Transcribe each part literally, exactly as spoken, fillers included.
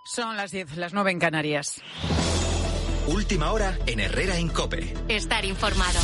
Son las diez, las nueve en Canarias. Última hora en Herrera en COPE. Estar informado.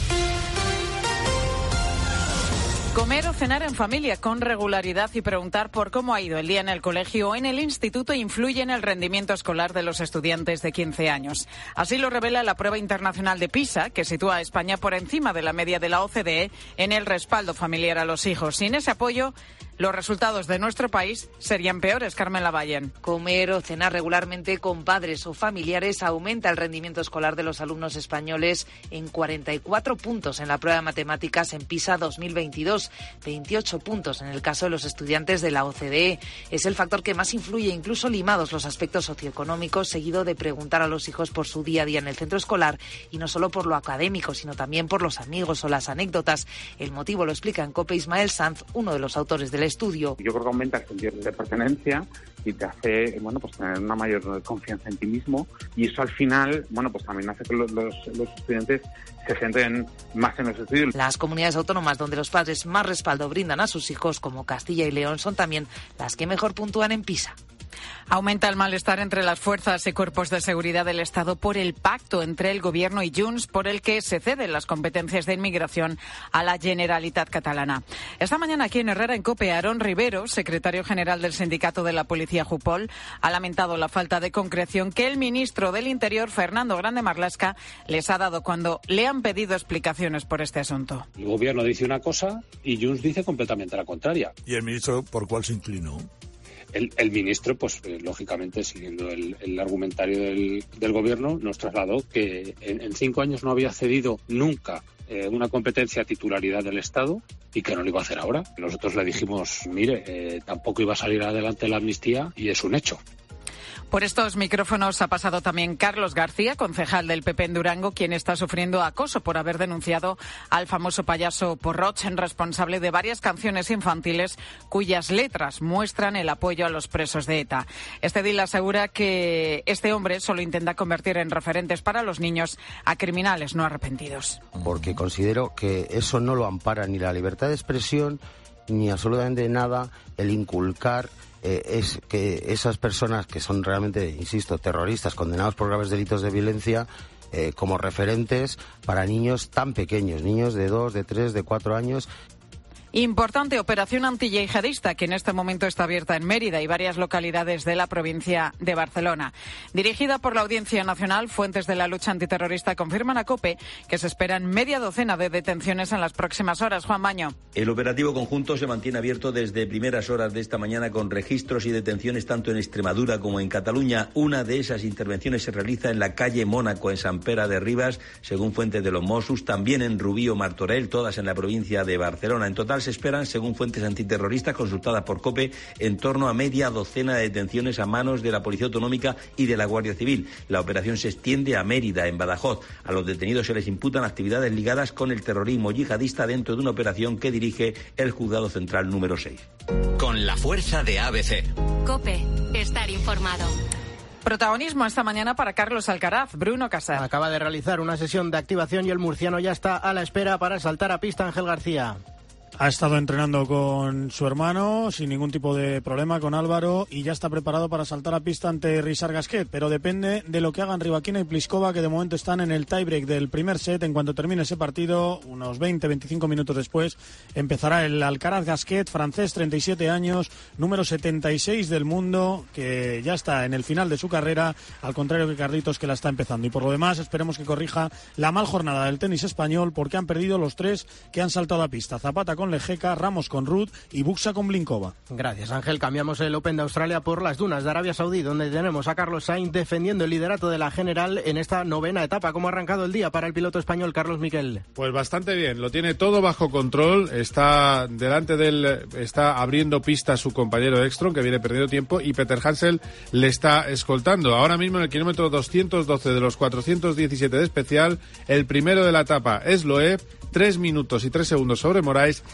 Comer o cenar en familia con regularidad y preguntar por cómo ha ido el día en el colegio o en el instituto influye en el rendimiento escolar de los estudiantes de quince años. Así lo revela la prueba internacional de PISA, que sitúa a España por encima de la media de la O C D E en el respaldo familiar a los hijos. Sin ese apoyo, los resultados de nuestro país serían peores. Carmen Lavallen. Comer o cenar regularmente con padres o familiares aumenta el rendimiento escolar de los alumnos españoles en cuarenta y cuatro puntos en la prueba de matemáticas en PISA dos mil veintidós, veintiocho puntos en el caso de los estudiantes de la O C D E. Es el factor que más influye, incluso limados los aspectos socioeconómicos, seguido de preguntar a los hijos por su día a día en el centro escolar, y no solo por lo académico, sino también por los amigos o las anécdotas. El motivo lo explica en COPE Ismael Sanz, uno de los autores del estudio. Yo creo que aumenta el sentido de pertenencia y te hace, bueno, pues tener una mayor confianza en ti mismo, y eso al final, bueno, pues también hace que los, los, los estudiantes se centren más en los estudios. Las comunidades autónomas donde los padres más respaldo brindan a sus hijos, como Castilla y León, son también las que mejor puntúan en PISA. Aumenta el malestar entre las fuerzas y cuerpos de seguridad del Estado por el pacto entre el Gobierno y Junts, por el que se ceden las competencias de inmigración a la Generalitat catalana. Esta mañana aquí en Herrera en COPE, Aarón Rivero, secretario general del Sindicato de la Policía Jupol, ha lamentado la falta de concreción que el ministro del Interior, Fernando Grande Marlaska, les ha dado cuando le han pedido explicaciones por este asunto. El Gobierno dice una cosa y Junts dice completamente la contraria. ¿Y el ministro por cuál se inclinó? El, el ministro, pues eh, lógicamente, siguiendo el, el argumentario del, del Gobierno, nos trasladó que en, en cinco años no había cedido nunca eh, una competencia a titularidad del Estado y que no lo iba a hacer ahora. Nosotros le dijimos, mire, eh, tampoco iba a salir adelante la amnistía, y es un hecho. Por estos micrófonos ha pasado también Carlos García, concejal del P P en Durango, quien está sufriendo acoso por haber denunciado al famoso payaso Porroch, responsable de varias canciones infantiles cuyas letras muestran el apoyo a los presos de ETA. Este edil asegura que este hombre solo intenta convertir en referentes para los niños a criminales no arrepentidos. Porque considero que eso no lo ampara ni la libertad de expresión ni absolutamente nada el inculcar Eh, es que esas personas que son realmente, insisto, terroristas condenados por graves delitos de violencia, eh, como referentes para niños tan pequeños, niños de dos, de tres, de cuatro años. Importante operación antiyihadista que en este momento está abierta en Mérida y varias localidades de la provincia de Barcelona. Dirigida por la Audiencia Nacional, fuentes de la lucha antiterrorista confirman a COPE que se esperan media docena de detenciones en las próximas horas. Juan Baño. El operativo conjunto se mantiene abierto desde primeras horas de esta mañana con registros y detenciones tanto en Extremadura como en Cataluña. Una de esas intervenciones se realiza en la calle Mónaco, en Sant Pere de Ribes, según fuentes de los Mossos, también en Rubí o Martorell, todas en la provincia de Barcelona. En total se esperan, según fuentes antiterroristas consultadas por COPE, en torno a media docena de detenciones a manos de la Policía Autonómica y de la Guardia Civil. La operación se extiende a Mérida, en Badajoz. A los detenidos se les imputan actividades ligadas con el terrorismo yihadista dentro de una operación que dirige el Juzgado Central número seis. Con la fuerza de A B C. COPE, estar informado. Protagonismo esta mañana para Carlos Alcaraz. Bruno Casar. Acaba de realizar una sesión de activación y el murciano ya está a la espera para saltar a pista. Ángel García. Ha estado entrenando con su hermano sin ningún tipo de problema, con Álvaro, y ya está preparado para saltar a pista ante Richard Gasquet, pero depende de lo que hagan Rybakina y Pliskova, que de momento están en el tiebreak del primer set. En cuanto termine ese partido, unos veinte a veinticinco minutos después, empezará el Alcaraz Gasquet, francés, treinta y siete años, número setenta y seis del mundo, que ya está en el final de su carrera, al contrario que Carlitos, que la está empezando. Y por lo demás, esperemos que corrija la mal jornada del tenis español, porque han perdido los tres que han saltado a pista. Zapata con Lejeca, Ramos con Ruud y Buxa con Blinkova. Gracias, Ángel. Cambiamos el Open de Australia por las dunas de Arabia Saudí, donde tenemos a Carlos Sainz defendiendo el liderato de la general en esta novena etapa. ¿Cómo ha arrancado el día para el piloto español Carlos Miquel? Pues bastante bien, lo tiene todo bajo control. Está delante del, está abriendo pista su compañero Ekstrom, que viene perdiendo tiempo, y Peter Hansel le está escoltando. Ahora mismo en el kilómetro doscientos doce de los cuatrocientos diecisiete de especial, el primero de la etapa es Loeb, tres minutos y tres segundos sobre Moraes,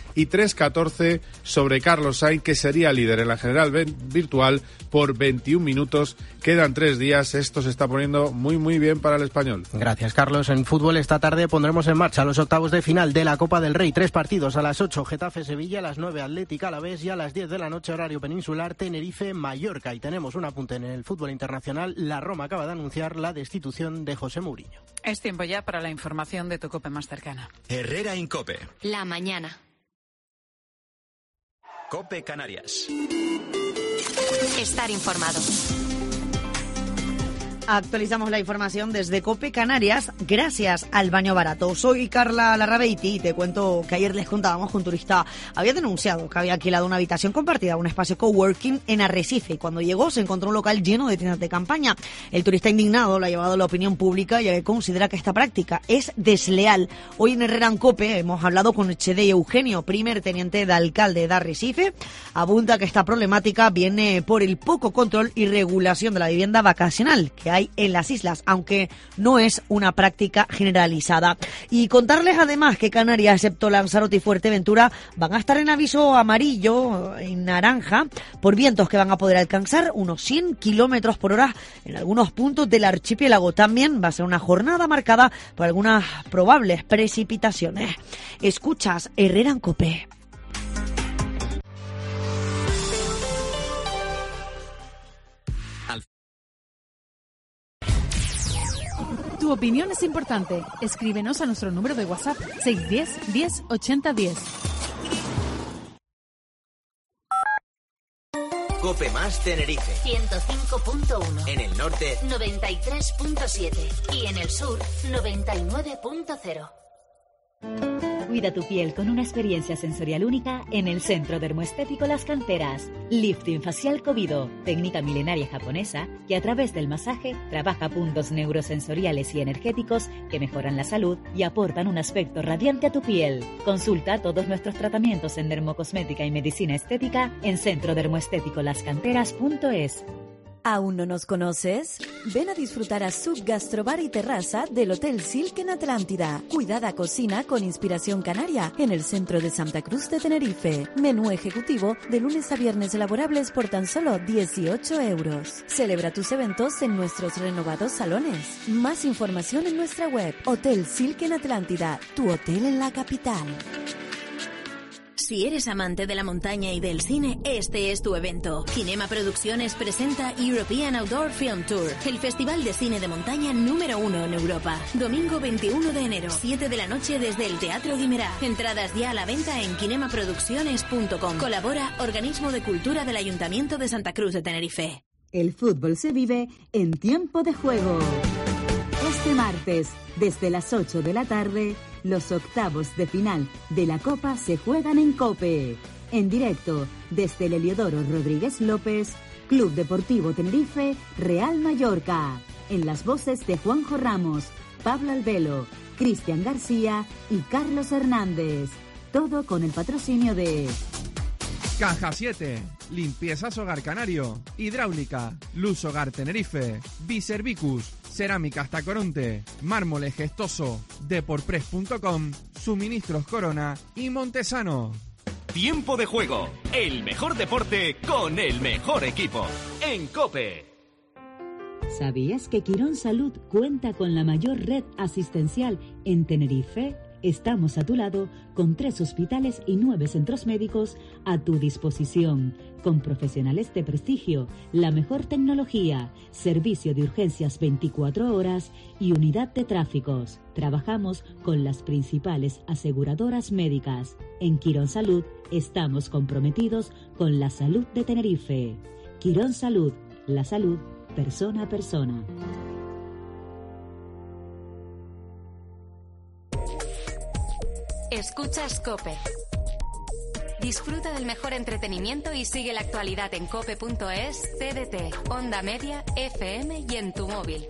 y tres catorce sobre Carlos Sainz, que sería líder en la general virtual por veintiún minutos. Quedan tres días, esto se está poniendo muy muy bien para el español. Gracias, Carlos. En fútbol esta tarde pondremos en marcha los octavos de final de la Copa del Rey. Tres partidos: a las ocho Getafe-Sevilla, a las nueve Atlético Alavés y a las diez de la noche horario peninsular Tenerife-Mallorca. Y tenemos un apunte en el fútbol internacional. La Roma acaba de anunciar la destitución de José Mourinho. Es tiempo ya para la información de tu COPE más cercana. Herrera Incope. La mañana. COPE Canarias. Estar informado. Actualizamos la información desde COPE Canarias gracias al Baño Barato. Soy Carla Larrabeiti y te cuento que ayer les contábamos que un turista había denunciado que había alquilado una habitación compartida, un espacio coworking en Arrecife, y cuando llegó se encontró un local lleno de tiendas de campaña. El turista indignado lo ha llevado a la opinión pública, ya que considera que esta práctica es desleal. Hoy en Herrera en COPE hemos hablado con Echede Eugenio, primer teniente de alcalde de Arrecife. Apunta que esta problemática viene por el poco control y regulación de la vivienda vacacional que hay en las islas, aunque no es una práctica generalizada. Y contarles además que Canarias, excepto Lanzarote y Fuerteventura, van a estar en aviso amarillo, en naranja, por vientos que van a poder alcanzar unos cien kilómetros por hora en algunos puntos del archipiélago. También va a ser una jornada marcada por algunas probables precipitaciones. Escuchas Herrera en COPE. Tu opinión es importante. Escríbenos a nuestro número de WhatsApp seis uno cero, diez, ochenta, diez. COPE más Tenerife. ciento cinco punto uno. En el norte, noventa y tres punto siete. Y en el sur, noventa y nueve punto cero. Cuida tu piel con una experiencia sensorial única en el Centro Dermoestético Las Canteras. Lifting facial Covido, técnica milenaria japonesa que a través del masaje trabaja puntos neurosensoriales y energéticos que mejoran la salud y aportan un aspecto radiante a tu piel. Consulta todos nuestros tratamientos en dermocosmética y medicina estética en centro dermoestético las canteras punto es. ¿Aún no nos conoces? Ven a disfrutar a Sub Gastrobar y Terraza del Hotel Silk en Atlántida. Cuidada cocina con inspiración canaria en el centro de Santa Cruz de Tenerife. Menú ejecutivo de lunes a viernes elaborables por tan solo dieciocho euros. Celebra tus eventos en nuestros renovados salones. Más información en nuestra web. Hotel Silk en Atlántida, tu hotel en la capital. Si eres amante de la montaña y del cine, este es tu evento. Kinema Producciones presenta European Outdoor Film Tour, el festival de cine de montaña número uno en Europa. Domingo veintiuno de enero, siete de la noche desde el Teatro Guimerá. Entradas ya a la venta en kinema producciones punto com. Colabora Organismo de Cultura del Ayuntamiento de Santa Cruz de Tenerife. El fútbol se vive en tiempo de juego. Este martes, desde las ocho de la tarde, los octavos de final de la Copa se juegan en COPE. En directo, desde el Heliodoro Rodríguez López, Club Deportivo Tenerife, Real Mallorca. En las voces de Juanjo Ramos, Pablo Albelo, Cristian García y Carlos Hernández. Todo con el patrocinio de... Caja siete, Limpiezas Hogar Canario, Hidráulica, Luz Hogar Tenerife, Biservicus, Cerámicas Tacoronte, Mármoles Gestoso, Deporpress punto com, Suministros Corona y Montesano. Tiempo de juego, el mejor deporte con el mejor equipo, en COPE. ¿Sabías que Quirón Salud cuenta con la mayor red asistencial en Tenerife? Estamos a tu lado con tres hospitales y nueve centros médicos a tu disposición, con profesionales de prestigio, la mejor tecnología, servicio de urgencias veinticuatro horas y unidad de tráficos. Trabajamos con las principales aseguradoras médicas. En Quirón Salud estamos comprometidos con la salud de Tenerife. Quirón Salud, la salud persona a persona. Escuchas COPE. Disfruta del mejor entretenimiento y sigue la actualidad en cope punto es, T D T, Onda Media, F M y en tu móvil.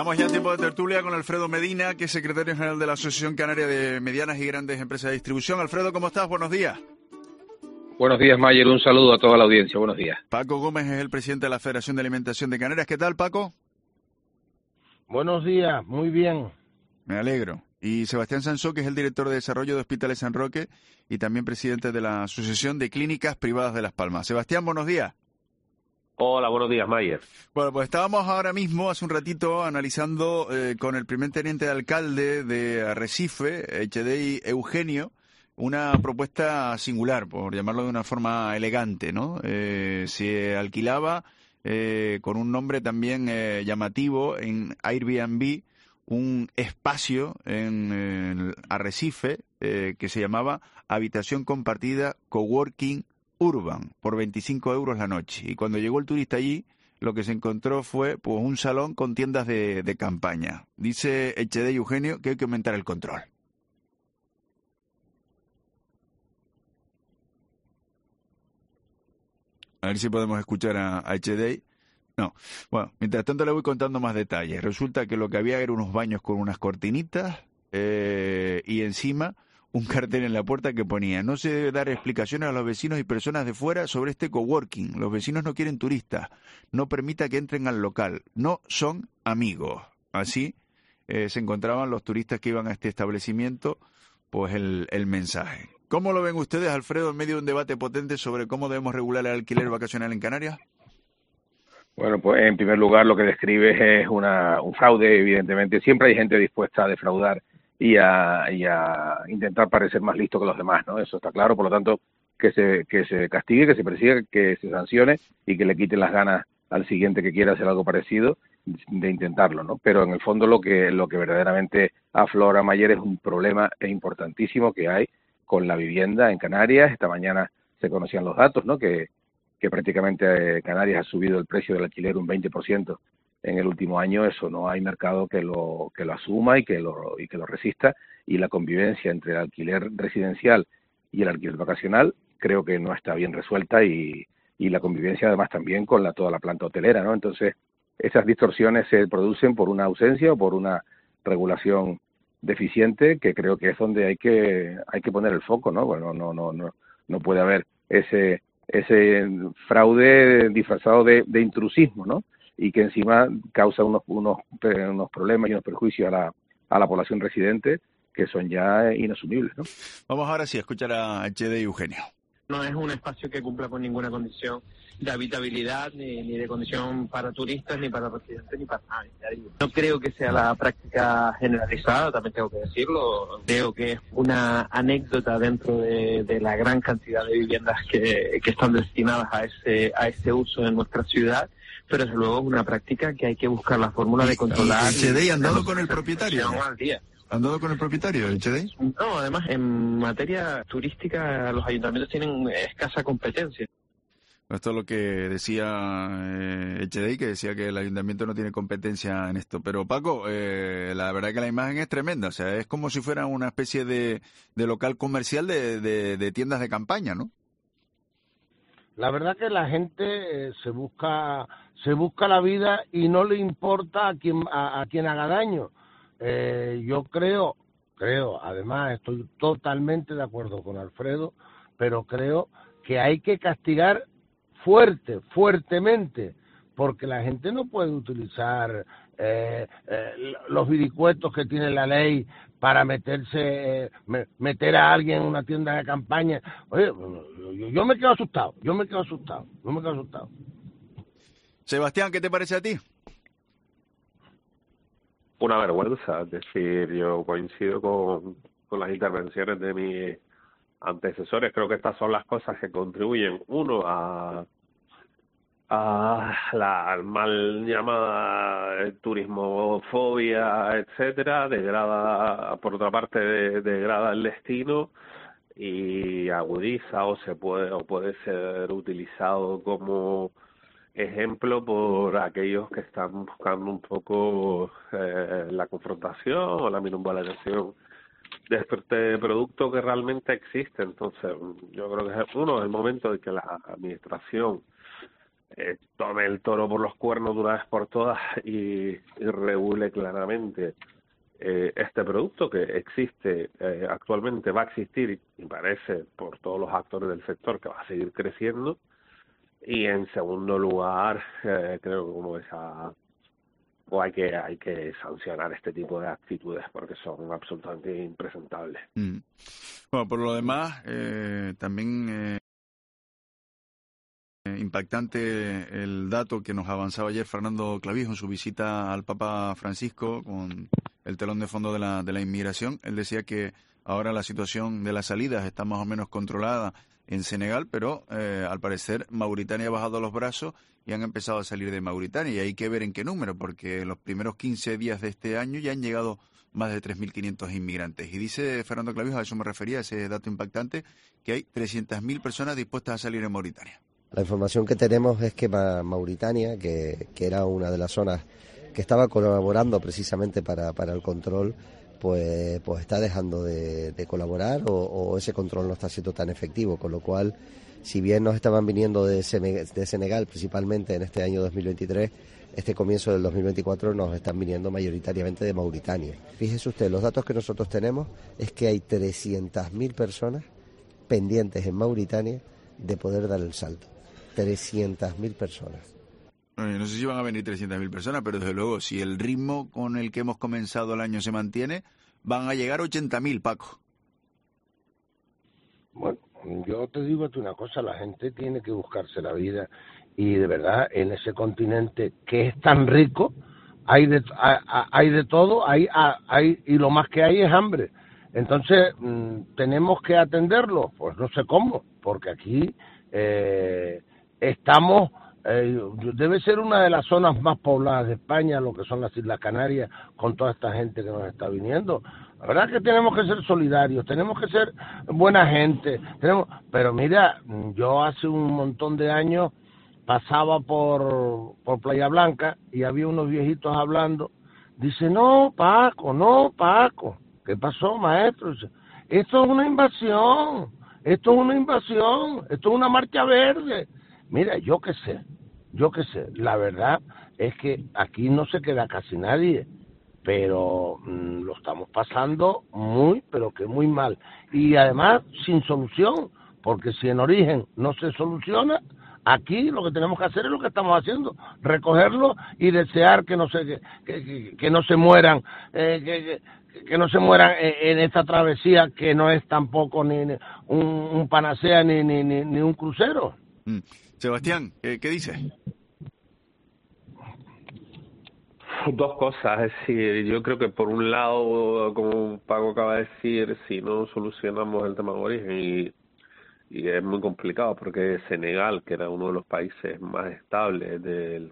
Estamos ya en tiempo de tertulia con Alfredo Medina, que es secretario general de la Asociación Canaria de Medianas y Grandes Empresas de Distribución. Alfredo, ¿cómo estás? Buenos días. Buenos días, Mayer. Un saludo a toda la audiencia. Buenos días. Paco Gómez es el presidente de la Federación de Alimentación de Canarias. ¿Qué tal, Paco? Buenos días, muy bien. Me alegro. Y Sebastián Sansó, que es el director de Desarrollo de Hospitales San Roque y también presidente de la Asociación de Clínicas Privadas de Las Palmas. Sebastián, buenos días. Hola, buenos días, Mayer. Bueno, pues estábamos ahora mismo, hace un ratito, analizando eh, con el primer teniente de alcalde de Arrecife, Echedei Eugenio, una propuesta singular, por llamarlo de una forma elegante, ¿no? Eh, se alquilaba eh, con un nombre también eh, llamativo en Airbnb un espacio en el Arrecife eh, que se llamaba Habitación Compartida Coworking Urban por veinticinco euros la noche. Y cuando llegó el turista allí, lo que se encontró fue pues un salón con tiendas de, de campaña. Dice Echedei Eugenio que hay que aumentar el control. A ver si podemos escuchar a, a Echedei. No. Bueno, mientras tanto le voy contando más detalles. Resulta que lo que había eran unos baños con unas cortinitas eh, y encima un cartel en la puerta que ponía: no se debe dar explicaciones a los vecinos y personas de fuera sobre este coworking. Los vecinos no quieren turistas. No permita que entren al local. No son amigos. Así eh, se encontraban los turistas que iban a este establecimiento, pues el, el mensaje. ¿Cómo lo ven ustedes, Alfredo, en medio de un debate potente sobre cómo debemos regular el alquiler vacacional en Canarias? Bueno, pues en primer lugar lo que describes es una, un fraude, evidentemente. Siempre hay gente dispuesta a defraudar y a, y a intentar parecer más listo que los demás, ¿no? Eso está claro, por lo tanto, que se, que se castigue, que se persiga, que se sancione y que le quiten las ganas al siguiente que quiera hacer algo parecido de intentarlo, ¿no? Pero en el fondo lo que, lo que verdaderamente aflora, Mayer, es un problema importantísimo que hay con la vivienda en Canarias. Esta mañana se conocían los datos, ¿no? Que que prácticamente Canarias ha subido el precio del alquiler un veinte por ciento en el último año. Eso no hay mercado que lo que lo asuma y que lo y que lo resista, y la convivencia entre el alquiler residencial y el alquiler vacacional creo que no está bien resuelta, y, y la convivencia además también con la toda la planta hotelera, ¿no? Entonces, esas distorsiones se producen por una ausencia o por una regulación deficiente, que creo que es donde hay que hay que poner el foco, ¿no? Bueno, no no no no puede haber ese ese fraude disfrazado de, de intrusismo, ¿no? Y que encima causa unos unos unos problemas y unos perjuicios a la a la población residente que son ya inasumibles, ¿no? Vamos ahora sí a escuchar a Echedei Eugenio. No es un espacio que cumpla con ninguna condición de habitabilidad, ni, ni de condición para turistas, ni para residentes, ni para nadie. No creo que sea la práctica generalizada, también tengo que decirlo. Creo que es una anécdota dentro de, de la gran cantidad de viviendas que, que están destinadas a ese, a ese uso en nuestra ciudad, pero desde luego es una práctica que hay que buscar la fórmula de controlar. ¿Echedei ha andado con el propietario? Al día. ¿Han dado con el propietario, Echedei? No, además, en materia turística los ayuntamientos tienen escasa competencia. Esto es lo que decía eh, Echedei, que decía que el ayuntamiento no tiene competencia en esto. Pero, Paco, eh, la verdad que la imagen es tremenda. O sea, es como si fuera una especie de, de local comercial de, de, de tiendas de campaña, ¿no? La verdad que la gente eh, se busca se busca la vida y no le importa a quien, a, a quien haga daño. Eh, yo creo, creo, además estoy totalmente de acuerdo con Alfredo, pero creo que hay que castigar fuerte, fuertemente, porque la gente no puede utilizar eh, eh, los vericuetos que tiene la ley para meterse, eh, me, meter a alguien en una tienda de campaña. Oye, yo, yo me quedo asustado, yo me quedo asustado, yo me quedo asustado. Sebastián, ¿qué te parece a ti? Una vergüenza, es decir, yo coincido con, con las intervenciones de mis antecesores. Creo que estas son las cosas que contribuyen, uno, a, a la al mal llamada turismofobia, etcétera, degrada, por otra parte, de, degrada el destino y agudiza o se puede o puede ser utilizado como ejemplo por aquellos que están buscando un poco eh, la confrontación o la minusvaloración de este producto que realmente existe. Entonces, yo creo que es uno el momento de que la administración eh, tome el toro por los cuernos de una vez por todas y, y regule claramente eh, este producto que existe eh, actualmente, va a existir y parece por todos los actores del sector que va a seguir creciendo. Y en segundo lugar, eh, creo que como esa o hay que hay que sancionar este tipo de actitudes porque son absolutamente impresentables. Mm. Bueno, por lo demás, eh, también eh, impactante el dato que nos avanzaba ayer Fernando Clavijo en su visita al Papa Francisco con el telón de fondo de la de la inmigración. Él decía que ahora la situación de las salidas está más o menos controlada en Senegal, pero eh, al parecer Mauritania ha bajado los brazos y han empezado a salir de Mauritania, y hay que ver en qué número, porque en los primeros quince días de este año ya han llegado más de tres mil quinientos inmigrantes. Y dice Fernando Clavijo, a eso me refería, ese dato impactante, que hay trescientas mil personas dispuestas a salir en Mauritania. La información que tenemos es que Mauritania, que, que era una de las zonas que estaba colaborando precisamente para, para el control, pues pues está dejando de, de colaborar o, o ese control no está siendo tan efectivo, con lo cual, si bien nos estaban viniendo de Senegal, de Senegal principalmente en este año dos mil veintitrés, este comienzo del dos mil veinticuatro nos están viniendo mayoritariamente de Mauritania. Fíjese usted, los datos que nosotros tenemos es que hay trescientas mil personas pendientes en Mauritania de poder dar el salto. trescientas mil personas. No sé si van a venir trescientas mil personas, pero desde luego, si el ritmo con el que hemos comenzado el año se mantiene, van a llegar ochenta mil, Paco. Bueno, yo te digo una cosa, la gente tiene que buscarse la vida y de verdad en ese continente que es tan rico, hay de hay de todo, hay hay y lo más que hay es hambre. Entonces, ¿tenemos que atenderlo? Pues no sé cómo, porque aquí eh, estamos... Eh, debe ser una de las zonas más pobladas de España, lo que son las Islas Canarias, con toda esta gente que nos está viniendo. La verdad es que tenemos que ser solidarios, tenemos que ser buena gente, tenemos, pero mira, yo hace un montón de años pasaba por, por Playa Blanca y había unos viejitos hablando. Dice, no, Paco, no, Paco. ¿Qué pasó, maestro? Dice, esto es una invasión, esto es una invasión, esto es una marcha verde. Mira, yo qué sé, yo qué sé, la verdad es que aquí no se queda casi nadie, pero mmm, lo estamos pasando muy, pero que muy mal. Y además sin solución, porque si en origen no se soluciona, aquí lo que tenemos que hacer es lo que estamos haciendo, recogerlo y desear que no se, que, que, que no se mueran, eh, que, que no se mueran en esta travesía que no es tampoco ni un, un panacea ni, ni, ni, ni un crucero. Mm. Sebastián, ¿qué, qué dices? Dos cosas, es decir, yo creo que por un lado, como Paco acaba de decir, si no solucionamos el tema de origen, y, y es muy complicado porque Senegal, que era uno de los países más estables del,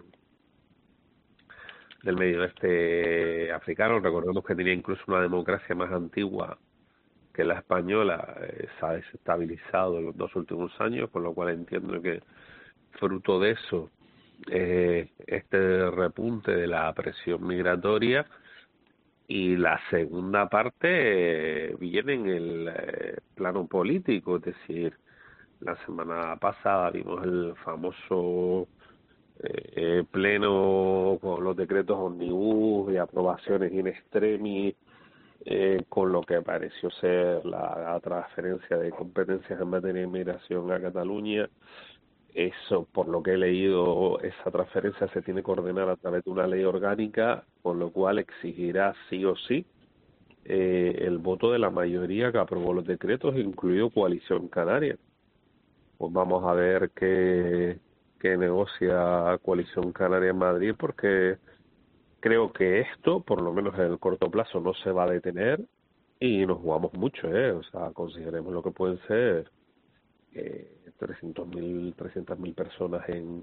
del medio oeste africano, recordemos que tenía incluso una democracia más antigua que la española, eh, se ha desestabilizado en los dos últimos años, con lo cual entiendo que fruto de eso, eh, este repunte de la presión migratoria, y la segunda parte eh, viene en el eh, plano político, es decir, la semana pasada vimos el famoso eh, pleno con los decretos omnibus y aprobaciones in extremis, eh, con lo que pareció ser la, la transferencia de competencias en materia de inmigración a Cataluña. Eso, por lo que he leído, esa transferencia se tiene que ordenar a través de una ley orgánica, con lo cual exigirá sí o sí eh, el voto de la mayoría que aprobó los decretos, incluido Coalición Canaria. Pues vamos a ver qué, qué negocia Coalición Canaria en Madrid, porque creo que esto, por lo menos en el corto plazo, no se va a detener y nos jugamos mucho, ¿eh? O sea, consideremos lo que pueden ser eh, trescientas mil personas en,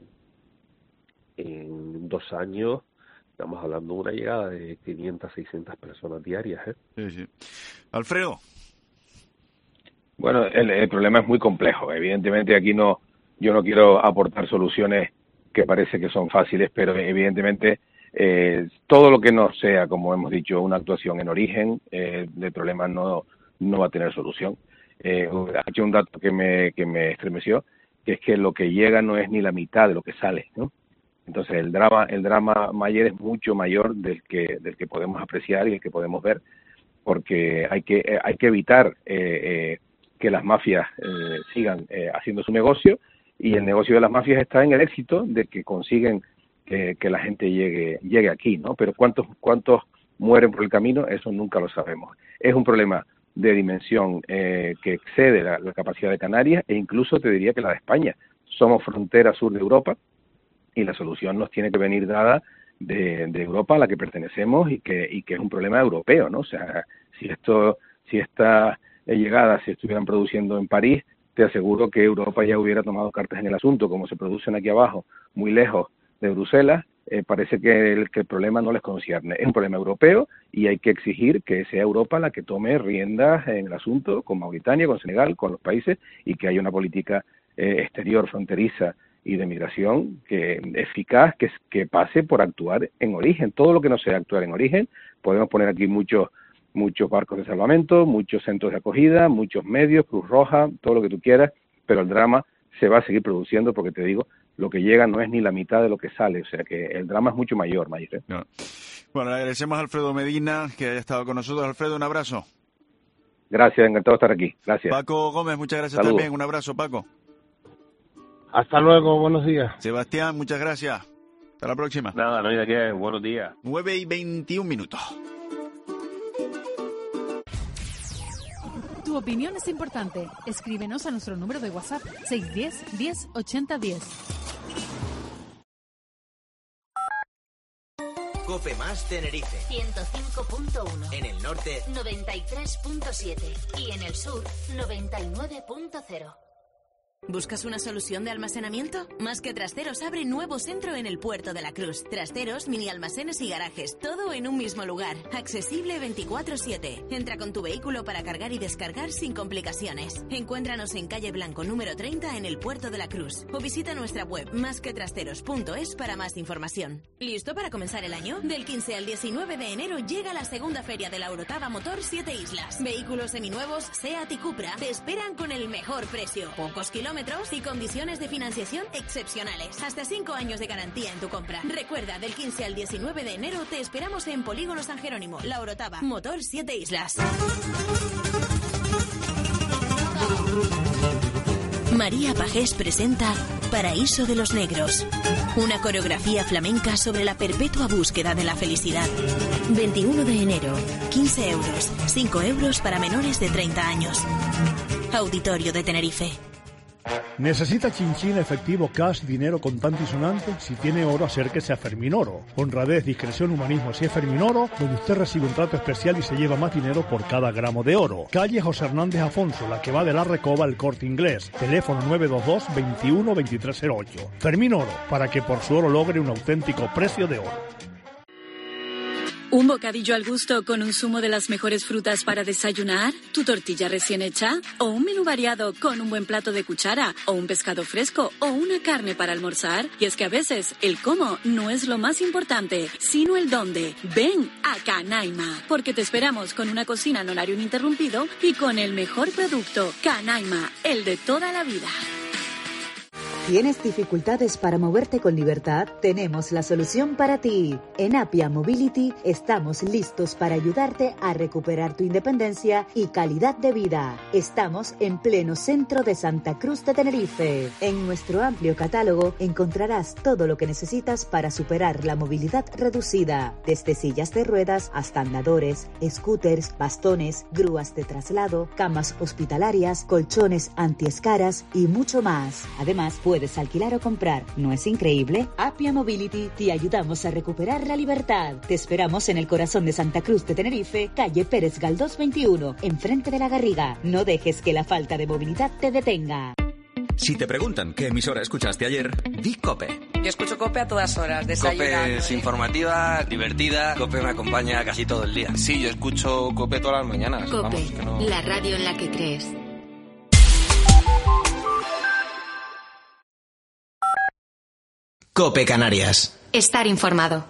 en dos años. Estamos hablando de una llegada de quinientas, seiscientas personas diarias, ¿eh? Sí, sí. Alfredo. Bueno, el, el problema es muy complejo. Evidentemente aquí no, yo no quiero aportar soluciones que parece que son fáciles, pero evidentemente eh, todo lo que no sea, como hemos dicho, una actuación en origen, eh, el problema no, no va a tener solución. Eh, ha hecho un dato que me, que me estremeció, que es que lo que llega no es ni la mitad de lo que sale, ¿no? Entonces el drama, el drama Mayer es mucho mayor del que, del que podemos apreciar y el que podemos ver, porque hay que, hay que evitar eh, eh, que las mafias eh, sigan eh, haciendo su negocio, y el negocio de las mafias está en el éxito de que consiguen que, que la gente llegue, llegue aquí, ¿no? Pero cuántos, cuántos mueren por el camino, eso nunca lo sabemos. Es un problema de dimensión eh, que excede la, la capacidad de Canarias, e incluso te diría que la de España. Somos frontera sur de Europa, y la solución nos tiene que venir dada de, de Europa a la que pertenecemos, y que, y que es un problema europeo, ¿no? O sea, si esto, si esta llegada se estuvieran produciendo en París, te aseguro que Europa ya hubiera tomado cartas en el asunto. Como se producen aquí abajo, muy lejos de Bruselas, eh, parece que el, que el problema no les concierne. Es un problema europeo, y hay que exigir que sea Europa la que tome riendas en el asunto, con Mauritania, con Senegal, con los países, y que haya una política eh, exterior fronteriza y de migración que eficaz, que, que pase por actuar en origen. Todo lo que no sea actuar en origen, podemos poner aquí muchos muchos barcos de salvamento, muchos centros de acogida, muchos medios, Cruz Roja, todo lo que tú quieras, pero el drama se va a seguir produciendo, porque te digo, lo que llega no es ni la mitad de lo que sale, o sea que el drama es mucho mayor, Mayer, ¿eh? No. Bueno, le agradecemos a Alfredo Medina que haya estado con nosotros. Alfredo, un abrazo. Gracias, encantado de estar aquí. Gracias. Paco Gómez, muchas gracias. Saludos. También. Un abrazo, Paco. Hasta luego, buenos días. Sebastián, muchas gracias. Hasta la próxima. Nada, no hay de qué. Buenos días. nueve y veintiún minutos. Tu opinión es importante. Escríbenos a nuestro número de WhatsApp seis uno cero, diez, ochenta, diez. Cope Más Tenerife. ciento cinco punto uno. En el norte, noventa y tres punto siete. Y en el sur, noventa y nueve punto cero. ¿Buscas una solución de almacenamiento? Más que Trasteros abre nuevo centro en el Puerto de la Cruz. Trasteros, mini almacenes y garajes, todo en un mismo lugar. Accesible veinticuatro siete. Entra con tu vehículo para cargar y descargar sin complicaciones. Encuéntranos en calle Blanco número treinta en el Puerto de la Cruz. O visita nuestra web más que trasteros punto es para más información. ¿Listo para comenzar el año? Del quince al diecinueve de enero llega la segunda feria de la Orotava Motor Siete Islas. Vehículos seminuevos Seat y Cupra te esperan con el mejor precio. Pocos kilómetros y condiciones de financiación excepcionales. Hasta cinco años de garantía en tu compra. Recuerda, del quince al diecinueve de enero te esperamos en Polígono San Jerónimo, La Orotava, Motor Siete Islas. María Pajés presenta Paraíso de los Negros, una coreografía flamenca sobre la perpetua búsqueda de la felicidad. veintiuno de enero, quince euros, cinco euros para menores de treinta años. Auditorio de Tenerife. ¿Necesita chinchín, efectivo, cash, dinero contante y sonante? Si tiene oro, acérquese a Ferminoro. Honradez, discreción, humanismo, si es Ferminoro, donde usted recibe un trato especial y se lleva más dinero por cada gramo de oro. Calle José Hernández Afonso, la que va de la Recoba al Corte Inglés. Teléfono nueve dos dos, veintiuno, veintitrés cero ocho. Ferminoro, para que por su oro logre un auténtico precio de oro. ¿Un bocadillo al gusto con un zumo de las mejores frutas para desayunar? ¿Tu tortilla recién hecha? ¿O un menú variado con un buen plato de cuchara? ¿O un pescado fresco? ¿O una carne para almorzar? Y es que a veces el cómo no es lo más importante, sino el dónde. Ven a Canaima, porque te esperamos con una cocina en horario ininterrumpido y con el mejor producto. Canaima, el de toda la vida. ¿Tienes dificultades para moverte con libertad? Tenemos la solución para ti. En Apia Mobility estamos listos para ayudarte a recuperar tu independencia y calidad de vida. Estamos en pleno centro de Santa Cruz de Tenerife. En nuestro amplio catálogo encontrarás todo lo que necesitas para superar la movilidad reducida, desde sillas de ruedas hasta andadores, scooters, bastones, grúas de traslado, camas hospitalarias, colchones antiescaras y mucho más. Además, puedes alquilar o comprar. ¿No es increíble? Apia Mobility te ayudamos a recuperar la libertad. Te esperamos en el corazón de Santa Cruz de Tenerife, calle Pérez Galdós veintiuno, enfrente de la Garriga. No dejes que la falta de movilidad te detenga. Si te preguntan qué emisora escuchaste ayer, di COPE. Yo escucho COPE a todas horas, desayunando. COPE es informativa, divertida. COPE me acompaña casi todo el día. Sí, yo escucho COPE todas las mañanas. COPE, Vamos, que no... la radio en la que crees. COPE Canarias. Estar informado.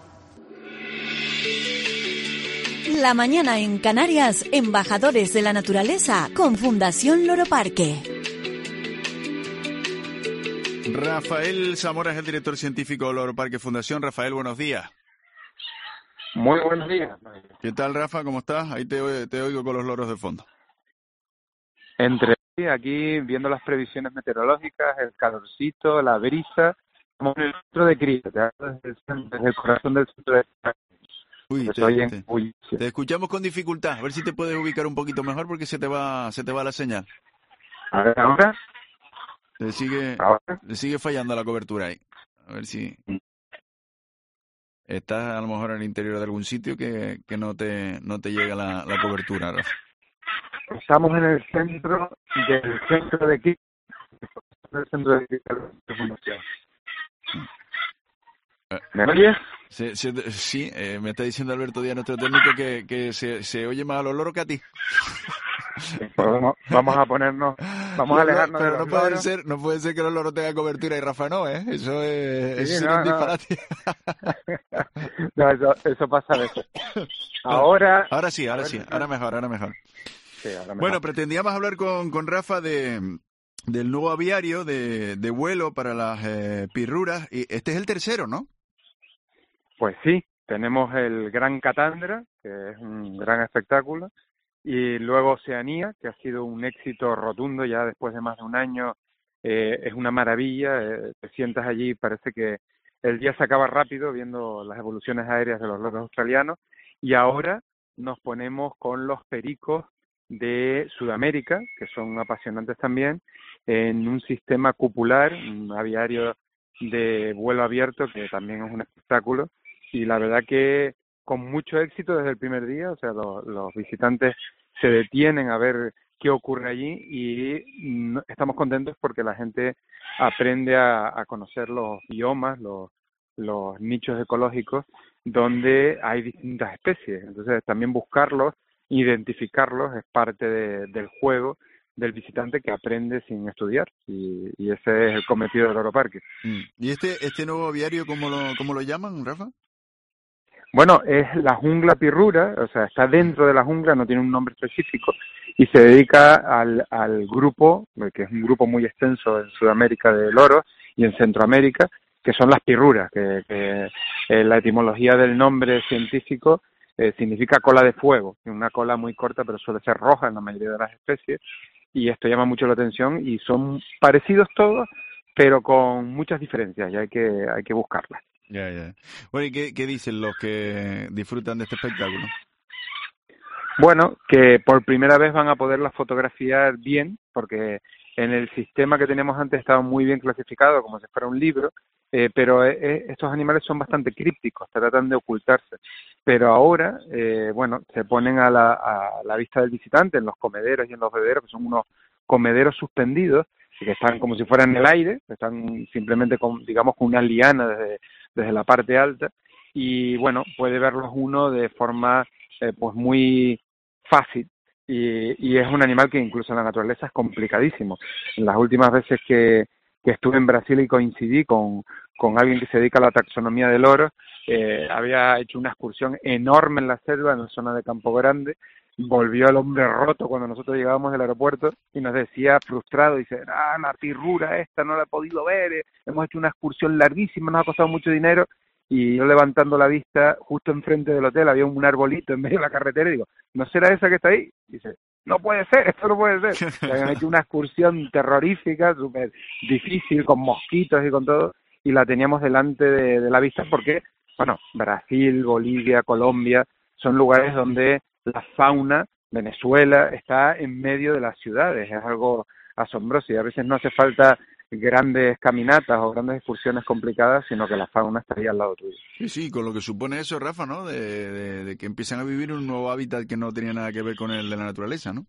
La mañana en Canarias, embajadores de la naturaleza con Fundación Loro Parque. Rafael Zamora es el director científico de Loro Parque Fundación. Rafael, buenos días. Muy buenos días. ¿Qué tal, Rafa? ¿Cómo estás? Ahí te, te oigo con los loros de fondo. Entre aquí viendo las previsiones meteorológicas, el calorcito, la brisa, como en el centro de Cristo, desde el, centro, desde el corazón del centro de Uy, te, te, te, te escuchamos con dificultad. A ver si te puedes ubicar un poquito mejor porque se te va, se te va la señal. A ver, ahora. Te sigue, ¿Ahora? te sigue fallando la cobertura ahí. A ver si estás a lo mejor en el interior de algún sitio que, que no te no te llega la, la cobertura, Rafa. Estamos en el centro del centro de Cristo. El centro de Cristo. ¿Me oyes? Sí, sí, sí eh, me está diciendo Alberto Díaz, nuestro técnico, que, que se, se oye más a los loros que a ti. Vamos, vamos a ponernos, vamos a alejarnos pero de no los puede loros. ser, no puede ser que los loros tengan cobertura y Rafa no, ¿eh? Eso es, Sí, eso no, es un no. disparate. No, eso, eso pasa a veces. Ahora, ahora sí, ahora ver, sí, ahora mejor, ahora mejor. Sí, ahora mejor. Bueno, pretendíamos hablar con, con Rafa de del nuevo aviario de, de vuelo para las eh, pirruras, y este es el tercero, ¿no? Pues sí, tenemos el Gran Catandra, que es un gran espectáculo, y luego Oceanía, que ha sido un éxito rotundo ya después de más de un año. Eh, es una maravilla, eh, te sientas allí y parece que el día se acaba rápido viendo las evoluciones aéreas de los loros australianos, y ahora nos ponemos con los pericos de Sudamérica, que son apasionantes también, en un sistema cupular, un aviario de vuelo abierto, que también es un espectáculo, y la verdad que con mucho éxito desde el primer día. O sea, los, los visitantes se detienen a ver qué ocurre allí y no, estamos contentos porque la gente aprende a, a conocer los biomas, los, los nichos ecológicos donde hay distintas especies. Entonces también buscarlos, identificarlos es parte de, del juego del visitante que aprende sin estudiar, y, y ese es el cometido del Loro Parque. Mm. ¿Y este este nuevo aviario cómo lo cómo lo llaman, Rafa? Bueno, es la jungla pirrura, o sea, está dentro de la jungla, no tiene un nombre específico, y se dedica al, al grupo, que es un grupo muy extenso en Sudamérica de loros y en Centroamérica, que son las pirruras, que, que eh, la etimología del nombre científico eh, significa cola de fuego, una cola muy corta pero suele ser roja en la mayoría de las especies, y esto llama mucho la atención, y son parecidos todos, pero con muchas diferencias, y hay que, hay que buscarlas. Ya, ya. Bueno, ¿y qué, qué dicen los que disfrutan de este espectáculo? Bueno, que por primera vez van a poderlas fotografiar bien, porque en el sistema que teníamos antes estaba muy bien clasificado, como si fuera un libro, eh, pero eh, estos animales son bastante crípticos, tratan de ocultarse. Pero ahora, eh, bueno, se ponen a la, a la vista del visitante en los comederos y en los bebederos, que son unos comederos suspendidos, que están como si fueran en el aire, están simplemente con, digamos, con una liana desde, desde la parte alta, y bueno, puede verlos uno de forma eh, pues muy fácil, y, y es un animal que incluso en la naturaleza es complicadísimo. En las últimas veces que, que estuve en Brasil y coincidí con, con alguien que se dedica a la taxonomía de loros, eh, había hecho una excursión enorme en la selva, en la zona de Campo Grande. Volvió el hombre roto cuando nosotros llegábamos del aeropuerto y nos decía frustrado, dice, ah, la pirrura esta no la he podido ver, eh. hemos hecho una excursión larguísima, nos ha costado mucho dinero, y yo levantando la vista, justo enfrente del hotel había un arbolito en medio de la carretera, y digo, ¿no será esa que está ahí? Dice, no puede ser, esto no puede ser. Habían hecho una excursión terrorífica, súper difícil, con mosquitos y con todo, y la teníamos delante de, de la vista porque, bueno, Brasil, Bolivia, Colombia, son lugares donde la fauna, Venezuela, está en medio de las ciudades, es algo asombroso, y a veces no hace falta grandes caminatas o grandes excursiones complicadas, sino que la fauna está ahí al lado tuyo. Sí, sí, con lo que supone eso, Rafa, ¿no? De, de, de que empiezan a vivir un nuevo hábitat que no tenía nada que ver con el de la naturaleza, ¿no?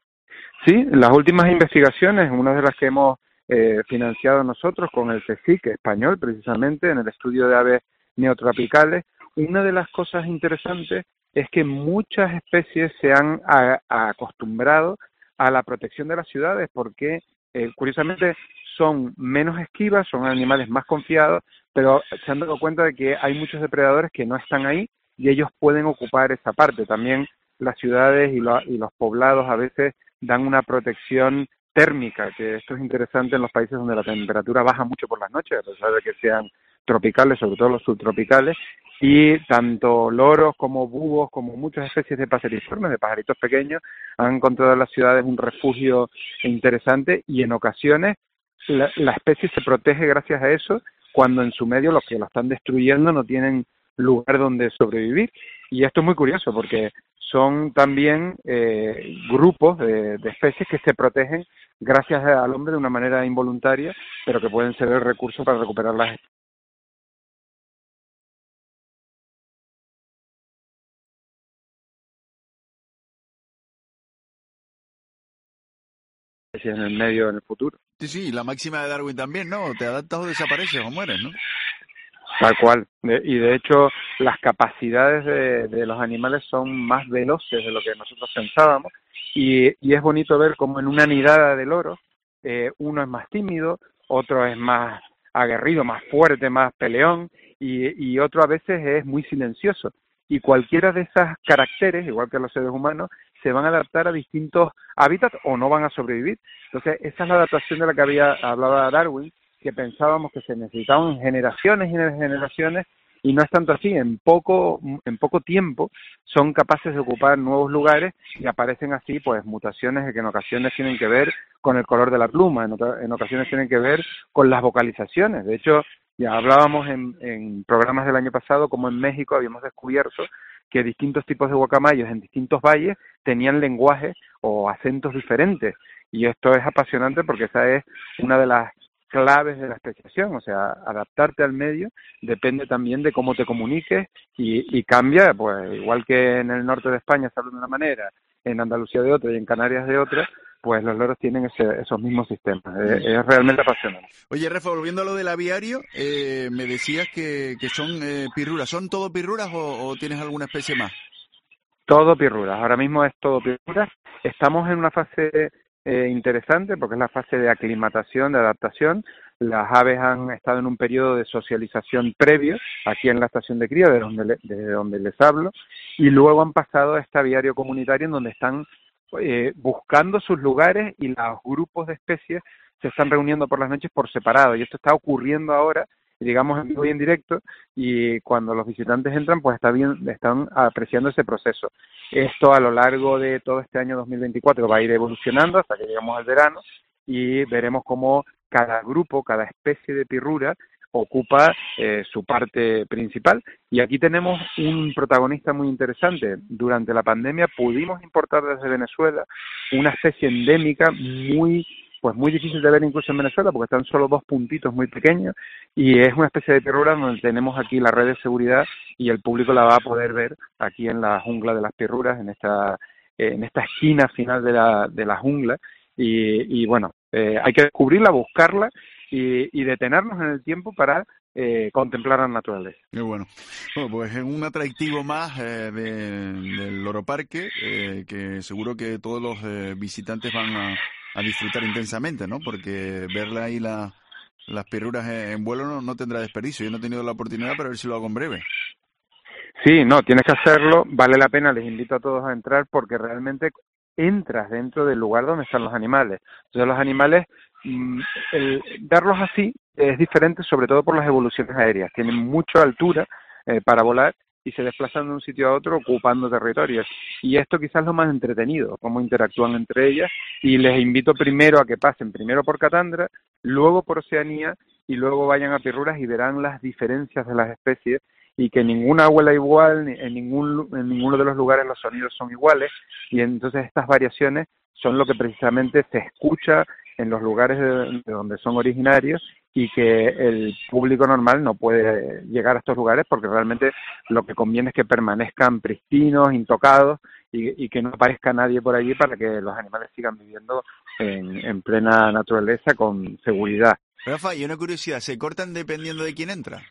Sí, las últimas investigaciones, una de las que hemos eh, financiado nosotros con el CSIC español, precisamente, en el estudio de aves neotropicales, una de las cosas interesantes es que muchas especies se han a, a acostumbrado a la protección de las ciudades porque, eh, curiosamente, son menos esquivas, son animales más confiados, pero se han dado cuenta de que hay muchos depredadores que no están ahí y ellos pueden ocupar esa parte. También las ciudades y, lo, y los poblados a veces dan una protección térmica, que esto es interesante en los países donde la temperatura baja mucho por las noches, a pesar de que sean tropicales, sobre todo los subtropicales, y tanto loros como búhos, como muchas especies de paseriformes, de pajaritos pequeños, han encontrado en las ciudades un refugio interesante, y en ocasiones la, la especie se protege gracias a eso, cuando en su medio los que lo están destruyendo no tienen lugar donde sobrevivir. Y esto es muy curioso porque son también eh, grupos de, de especies que se protegen gracias al hombre de una manera involuntaria, pero que pueden ser el recurso para recuperar las especies en el medio en el futuro. Sí, sí, la máxima de Darwin también, ¿no? Te adaptas o desapareces o mueres, ¿no? Tal cual. De, y de hecho, las capacidades de, de los animales son más veloces de lo que nosotros pensábamos. Y, y es bonito ver cómo en una nidada de loros, eh, uno es más tímido, otro es más aguerrido, más fuerte, más peleón, y, y otro a veces es muy silencioso. Y cualquiera de esas caracteres, igual que los seres humanos, se van a adaptar a distintos hábitats o no van a sobrevivir. Entonces, esa es la adaptación de la que había hablaba Darwin, que pensábamos que se necesitaban generaciones y generaciones, y no es tanto así. En poco en poco tiempo son capaces de ocupar nuevos lugares y aparecen así pues mutaciones que en ocasiones tienen que ver con el color de la pluma, en, otra, en ocasiones tienen que ver con las vocalizaciones. De hecho, ya hablábamos en, en programas del año pasado como en México habíamos descubierto que distintos tipos de guacamayos en distintos valles tenían lenguajes o acentos diferentes, y esto es apasionante porque esa es una de las claves de la especiación. O sea, adaptarte al medio depende también de cómo te comuniques y, y cambia, pues igual que en el norte de España se habla de una manera, en Andalucía de otra y en Canarias de otra, pues los loros tienen ese, esos mismos sistemas. Es, es realmente apasionante. Oye, Rafa, volviendo a lo del aviario, eh, me decías que, que son eh, pirruras. ¿Son todo pirruras o, o tienes alguna especie más? Todo pirruras. Ahora mismo es todo pirruras. Estamos en una fase eh, interesante porque es la fase de aclimatación, de adaptación. Las aves han estado en un periodo de socialización previo aquí en la estación de cría, de donde, le, de donde les hablo, y luego han pasado a este aviario comunitario en donde están eh, buscando sus lugares, y los grupos de especies se están reuniendo por las noches por separado, y esto está ocurriendo ahora, digamos en vivo y en directo, y cuando los visitantes entran pues está bien, están apreciando ese proceso. Esto a lo largo de todo este año dos mil veinticuatro va a ir evolucionando hasta que lleguemos al verano, y veremos cómo cada grupo, cada especie de pirrura ocupa eh, su parte principal. Y aquí tenemos un protagonista muy interesante. Durante la pandemia pudimos importar desde Venezuela una especie endémica muy pues muy difícil de ver incluso en Venezuela porque están solo dos puntitos muy pequeños, y es una especie de pirrura donde tenemos aquí la red de seguridad y el público la va a poder ver aquí en la jungla de las pirruras, en esta en esta esquina final de la de la jungla. Y, y bueno, eh, hay que descubrirla, buscarla y, y detenernos en el tiempo para eh, contemplar la naturaleza. Muy bueno. Bueno, pues es un atractivo más eh, de, del Loro Parque, eh, que seguro que todos los eh, visitantes van a, a disfrutar intensamente, ¿no? Porque verla ahí la, las pirruras en, en vuelo no, no tendrá desperdicio. Yo no he tenido la oportunidad, pero a ver si lo hago en breve. Sí, no, tienes que hacerlo, vale la pena, les invito a todos a entrar porque realmente entras dentro del lugar donde están los animales. Entonces los animales, el verlos así es diferente, sobre todo por las evoluciones aéreas. Tienen mucha altura eh, para volar y se desplazan de un sitio a otro ocupando territorios. Y esto quizás es lo más entretenido, cómo interactúan entre ellas. Y les invito primero a que pasen primero por Catandra, luego por Oceanía y luego vayan a Pirruras y verán las diferencias de las especies, y que ninguna huela igual, en ningún en ninguno de los lugares los sonidos son iguales, y entonces estas variaciones son lo que precisamente se escucha en los lugares de, de donde son originarios, y que el público normal no puede llegar a estos lugares porque realmente lo que conviene es que permanezcan pristinos, intocados, y, y que no aparezca nadie por allí para que los animales sigan viviendo en, en plena naturaleza con seguridad. Rafa, y una curiosidad, ¿se cortan dependiendo de quién entra?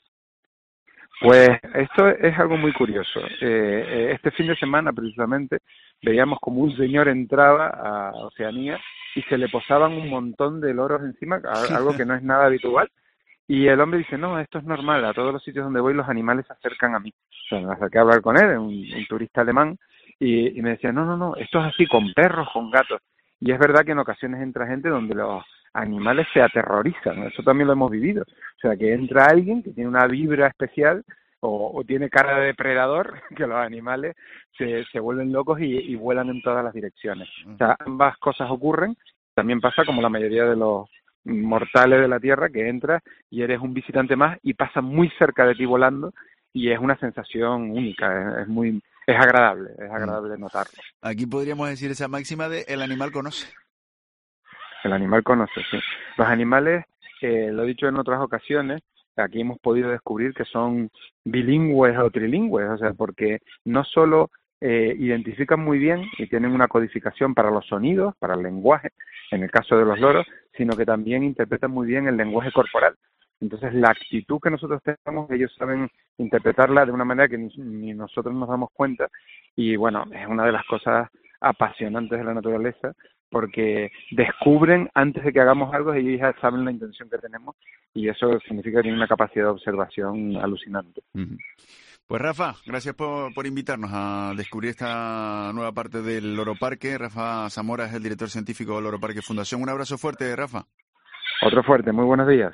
Pues esto es algo muy curioso. Eh, este fin de semana precisamente veíamos como un señor entraba a Oceanía y se le posaban un montón de loros encima, algo que no es nada habitual, y el hombre dice, no, esto es normal, a todos los sitios donde voy los animales se acercan a mí. O sea, me acerqué a hablar con él, un, un turista alemán, y, y me decía, no, no, no, esto es así con perros, con gatos. Y es verdad que en ocasiones entra gente donde los animales se aterrorizan, eso también lo hemos vivido. O sea, que entra alguien que tiene una vibra especial o, o tiene cara de depredador, que los animales se, se vuelven locos y, y vuelan en todas las direcciones. O sea, ambas cosas ocurren. También pasa como la mayoría de los mortales de la Tierra, que entras y eres un visitante más y pasa muy cerca de ti volando, y es una sensación única, es, es muy es agradable, es agradable notarlo. Aquí podríamos decir esa máxima de el animal conoce. El animal conoce, sí. Los animales, eh, lo he dicho en otras ocasiones, aquí hemos podido descubrir que son bilingües o trilingües, o sea, porque no solo eh, identifican muy bien y tienen una codificación para los sonidos, para el lenguaje, en el caso de los loros, sino que también interpretan muy bien el lenguaje corporal. Entonces, la actitud que nosotros tenemos, ellos saben interpretarla de una manera que ni, ni nosotros nos damos cuenta, y bueno, es una de las cosas apasionantes de la naturaleza, porque descubren antes de que hagamos algo, ellos ya saben la intención que tenemos, y eso significa que tienen una capacidad de observación alucinante. Uh-huh. Pues Rafa, gracias por, por invitarnos a descubrir esta nueva parte del Loro Parque. Rafa Zamora es el director científico del Loro Parque Fundación. Un abrazo fuerte, Rafa. Otro fuerte, muy buenos días.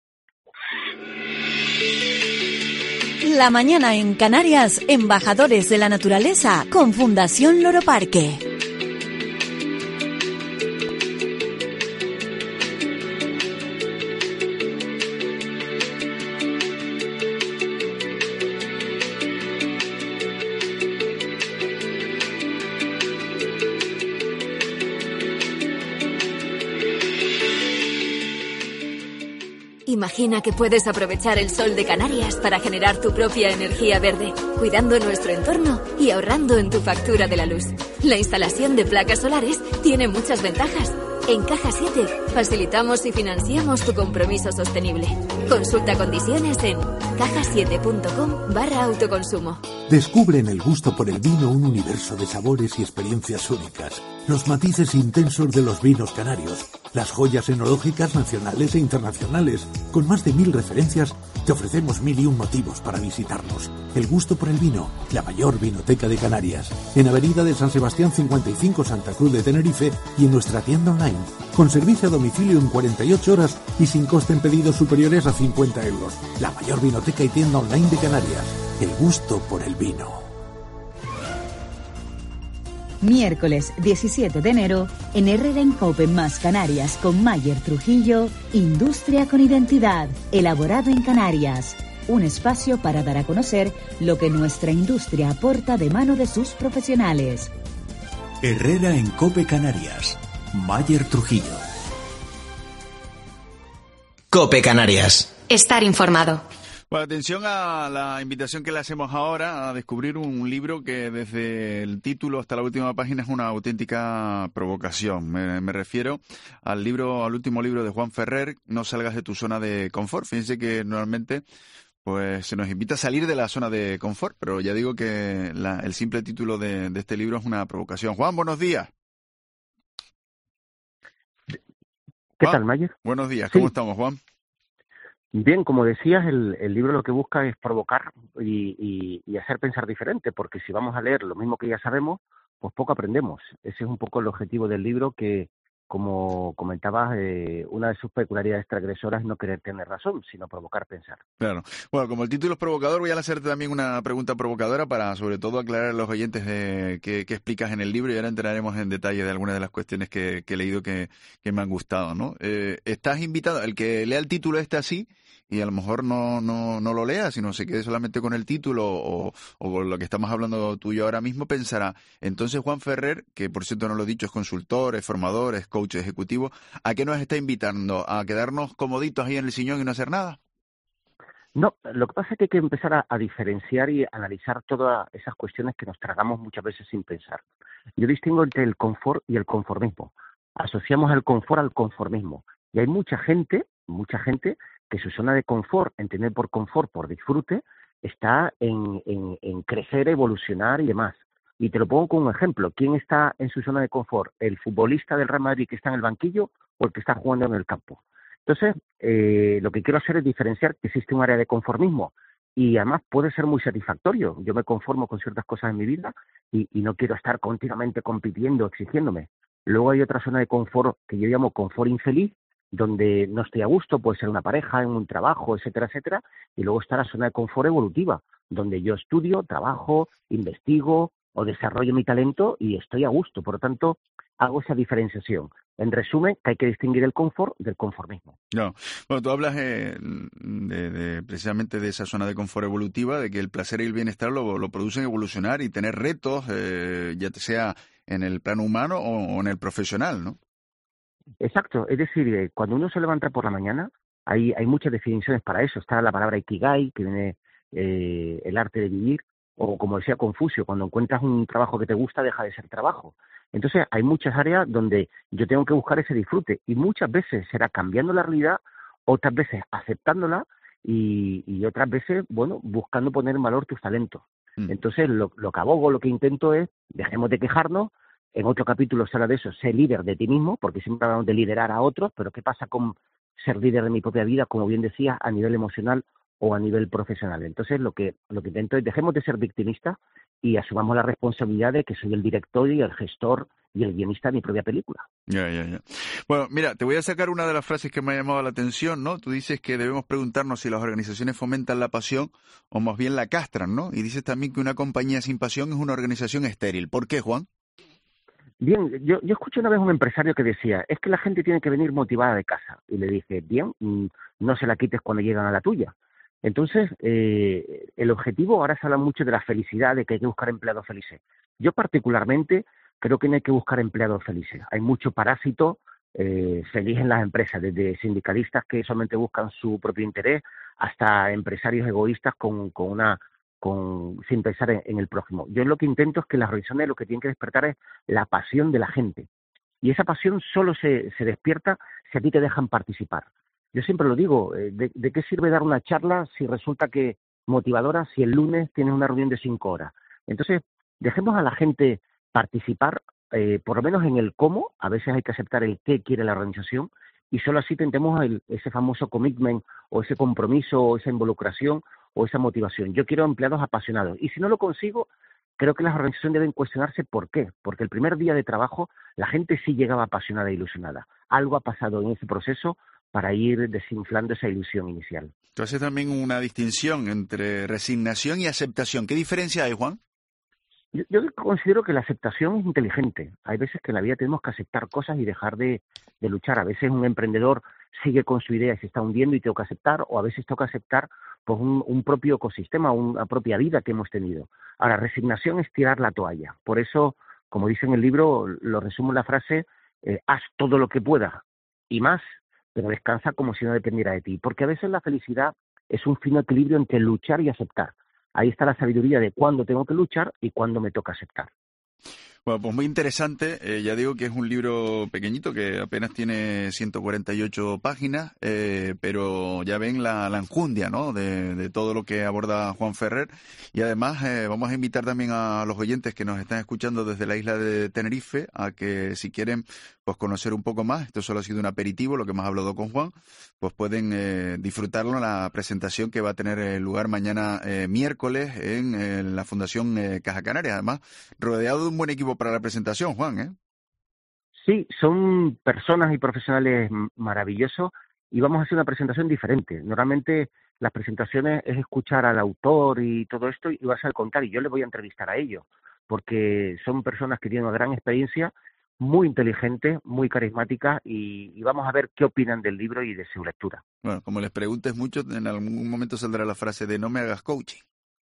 La mañana en Canarias, embajadores de la naturaleza con Fundación Loro Parque. Imagina que puedes aprovechar el sol de Canarias para generar tu propia energía verde, cuidando nuestro entorno y ahorrando en tu factura de la luz. La instalación de placas solares tiene muchas ventajas. En Caja siete facilitamos y financiamos tu compromiso sostenible. Consulta condiciones en caja siete punto com barra autoconsumo. Descubre en el gusto por el vino un universo de sabores y experiencias únicas. Los matices intensos de los vinos canarios, las joyas enológicas nacionales e internacionales. Con más de mil referencias, te ofrecemos mil y un motivos para visitarnos. El gusto por el vino, la mayor vinoteca de Canarias. En Avenida de San Sebastián cincuenta y cinco, Santa Cruz de Tenerife, y en nuestra tienda online, con servicio a domicilio en cuarenta y ocho horas y sin coste en pedidos superiores a cincuenta euros. La mayor vinoteca y tienda online de Canarias. El gusto por el vino. Miércoles diecisiete de enero, en Herrera en Cope más Canarias con Mayer Trujillo, Industria con Identidad, elaborado en Canarias. Un espacio para dar a conocer lo que nuestra industria aporta de mano de sus profesionales. Herrera en Cope Canarias, Mayer Trujillo. Cope Canarias. Estar informado. Bueno, atención a la invitación que le hacemos ahora a descubrir un libro que desde el título hasta la última página es una auténtica provocación. Me, me refiero al libro, al último libro de Juan Ferrer, No salgas de tu zona de confort. Fíjense que normalmente pues se nos invita a salir de la zona de confort, pero ya digo que la, el simple título de, de este libro es una provocación. Juan, buenos días. ¿Qué Juan, tal, Mayer? Buenos días, ¿cómo sí. estamos, Juan? Bien, como decías, el, el libro lo que busca es provocar y, y, y hacer pensar diferente, porque si vamos a leer lo mismo que ya sabemos, pues poco aprendemos. Ese es un poco el objetivo del libro que, como comentabas, eh, una de sus peculiaridades transgresoras es no querer tener razón, sino provocar pensar. Claro. Bueno, como el título es provocador, voy a hacerte también una pregunta provocadora para, sobre todo, aclarar a los oyentes de qué, qué explicas en el libro, y ahora entraremos en detalle de algunas de las cuestiones que, que he leído que, que me han gustado, ¿no? Eh, estás invitado, el que lea el título este así, y a lo mejor no, no, no lo lea, sino se quede solamente con el título o, o con lo que estamos hablando tú y yo ahora mismo, pensará, entonces Juan Ferrer, que por cierto no lo he dicho, es consultor, es formador, es coach ejecutivo, ¿a qué nos está invitando? ¿A quedarnos comoditos ahí en el sillón y no hacer nada? No, lo que pasa es que hay que empezar a, a diferenciar y analizar todas esas cuestiones que nos tragamos muchas veces sin pensar. Yo distingo entre el confort y el conformismo. Asociamos el confort al conformismo. Y hay mucha gente, mucha gente que su zona de confort, entender por confort, por disfrute, está en, en, en crecer, evolucionar y demás. Y te lo pongo como un ejemplo. ¿Quién está en su zona de confort? ¿El futbolista del Real Madrid que está en el banquillo o el que está jugando en el campo? Entonces, eh, lo que quiero hacer es diferenciar que existe un área de conformismo y además puede ser muy satisfactorio. Yo me conformo con ciertas cosas en mi vida y, y no quiero estar continuamente compitiendo, exigiéndome. Luego hay otra zona de confort que yo llamo confort infeliz, donde no estoy a gusto, puede ser una pareja, en un trabajo, etcétera, etcétera. Y luego está la zona de confort evolutiva, donde yo estudio, trabajo, investigo o desarrollo mi talento y estoy a gusto. Por lo tanto, hago esa diferenciación. En resumen, que hay que distinguir el confort del conformismo. No. Bueno, tú hablas eh, de, de, precisamente de esa zona de confort evolutiva, de que el placer y el bienestar lo, lo producen evolucionar y tener retos, eh, ya sea en el plano humano o, o en el profesional, ¿no? Exacto. Es decir, eh, cuando uno se levanta por la mañana, hay, hay muchas definiciones para eso. Está la palabra ikigai, que viene eh, el arte de vivir, o como decía Confucio, cuando encuentras un trabajo que te gusta, deja de ser trabajo. Entonces, hay muchas áreas donde yo tengo que buscar ese disfrute y muchas veces será cambiando la realidad, otras veces aceptándola y, y otras veces, bueno, buscando poner en valor tus talentos. Mm. Entonces, lo, lo que abogo, lo que intento es, dejemos de quejarnos. En otro capítulo se habla de eso, sé líder de ti mismo, porque siempre hablamos de liderar a otros, pero ¿qué pasa con ser líder de mi propia vida, como bien decías, a nivel emocional o a nivel profesional? Entonces, lo que lo que intento es, dejemos de ser victimistas y asumamos la responsabilidad de que soy el director y el gestor y el guionista de mi propia película. Ya, ya, ya. Bueno, mira, te voy a sacar una de las frases que me ha llamado la atención, ¿no? Tú dices que debemos preguntarnos si las organizaciones fomentan la pasión o más bien la castran, ¿no? Y dices también que una compañía sin pasión es una organización estéril. ¿Por qué, Juan? Bien, yo, yo escuché una vez a un empresario que decía, es que la gente tiene que venir motivada de casa. Y le dije, bien, no se la quites cuando llegan a la tuya. Entonces, eh, el objetivo, ahora se habla mucho de la felicidad, de que hay que buscar empleados felices. Yo particularmente creo que no hay que buscar empleados felices. Hay mucho parásito eh, feliz en las empresas, desde sindicalistas que solamente buscan su propio interés, hasta empresarios egoístas con, con una... Con, sin pensar en, en el prójimo. Yo lo que intento es que las organizaciones lo que tienen que despertar es la pasión de la gente. Y esa pasión solo se, se despierta si a ti te dejan participar. Yo siempre lo digo, eh, de, ¿de qué sirve dar una charla si resulta que motivadora si el lunes tienes una reunión de cinco horas? Entonces, dejemos a la gente participar, eh, por lo menos en el cómo. A veces hay que aceptar el qué quiere la organización y solo así tentemos el, ese famoso commitment o ese compromiso o esa involucración o esa motivación. Yo quiero empleados apasionados. Y si no lo consigo, creo que las organizaciones deben cuestionarse por qué. Porque el primer día de trabajo la gente sí llegaba apasionada e ilusionada. Algo ha pasado en ese proceso para ir desinflando esa ilusión inicial. Tú haces también una distinción entre resignación y aceptación. ¿Qué diferencia hay, Juan? Yo, yo considero que la aceptación es inteligente. Hay veces que en la vida tenemos que aceptar cosas y dejar de, de luchar. A veces un emprendedor sigue con su idea y se está hundiendo y tengo que aceptar, o a veces tengo que aceptar pues un, un propio ecosistema, una propia vida que hemos tenido. Ahora, resignación es tirar la toalla. Por eso, como dice en el libro, lo resumo en la frase, eh, haz todo lo que puedas y más, pero descansa como si no dependiera de ti. Porque a veces la felicidad es un fino equilibrio entre luchar y aceptar. Ahí está la sabiduría de cuándo tengo que luchar y cuándo me toca aceptar. Bueno, pues muy interesante. Eh, ya digo que es un libro pequeñito que apenas tiene ciento cuarenta y ocho páginas, eh, pero ya ven la, la enjundia, ¿no?, de, de todo lo que aborda Juan Ferrer. Y además eh, vamos a invitar también a los oyentes que nos están escuchando desde la isla de Tenerife a que, si quieren pues conocer un poco más, esto solo ha sido un aperitivo, lo que hemos hablado con Juan, pues pueden eh, disfrutarlo en la presentación que va a tener lugar mañana eh, miércoles en, en la Fundación eh, Caja Canaria. Además, rodeado de un buen equipo para la presentación, Juan, ¿eh? Sí, son personas y profesionales maravillosos y vamos a hacer una presentación diferente. Normalmente las presentaciones es escuchar al autor y todo esto y vas a contar y yo les voy a entrevistar a ellos porque son personas que tienen una gran experiencia, muy inteligentes, muy carismáticas y, y vamos a ver qué opinan del libro y de su lectura. Bueno, como les preguntes mucho, en algún momento saldrá la frase de no me hagas coaching.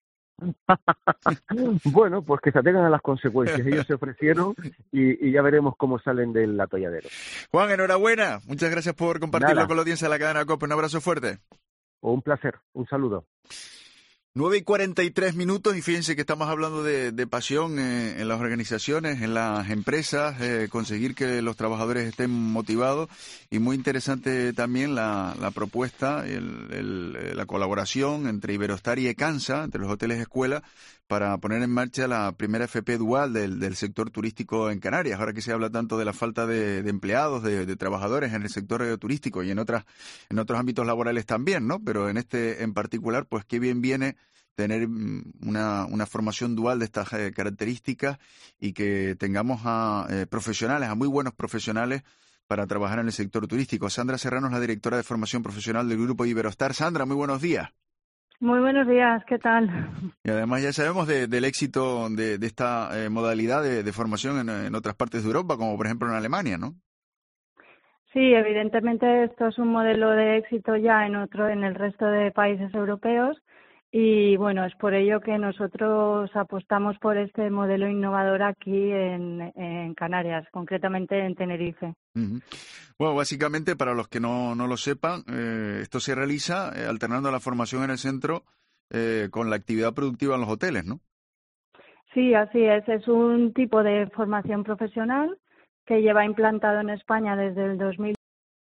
Bueno, pues que se atengan a las consecuencias. Ellos se ofrecieron y, y ya veremos cómo salen del atolladero. Juan, enhorabuena. Muchas gracias por compartirlo Nada. con la audiencia de la cadena COPE. Un abrazo fuerte. Un placer. Un saludo. nueve y cuarenta y tres minutos y fíjense que estamos hablando de, de pasión eh, en las organizaciones, en las empresas, eh, conseguir que los trabajadores estén motivados y muy interesante también la, la propuesta, el, el, la colaboración entre Iberostar y Ecansa, entre los hoteles escuela, para poner en marcha la primera F P dual del, del sector turístico en Canarias. Ahora que se habla tanto de la falta de, de empleados, de, de trabajadores en el sector turístico y en otras en otros ámbitos laborales también, ¿no? Pero en este en particular, pues qué bien viene tener una, una formación dual de estas eh, características y que tengamos a eh, profesionales, a muy buenos profesionales para trabajar en el sector turístico. Sandra Serrano es la directora de formación profesional del Grupo Iberostar. Sandra, muy buenos días. Muy buenos días, ¿qué tal? Y además ya sabemos de, del éxito de, de esta eh, modalidad de, de formación en, en otras partes de Europa, como por ejemplo en Alemania, ¿no? Sí, evidentemente esto es un modelo de éxito ya en otro, en el resto de países europeos. Y bueno, es por ello que nosotros apostamos por este modelo innovador aquí en, en Canarias, concretamente en Tenerife. Uh-huh. Bueno, básicamente, para los que no, no lo sepan, eh, esto se realiza eh, alternando la formación en el centro eh, con la actividad productiva en los hoteles, ¿no? Sí, así es. Es un tipo de formación profesional que lleva implantado en España desde el dos mil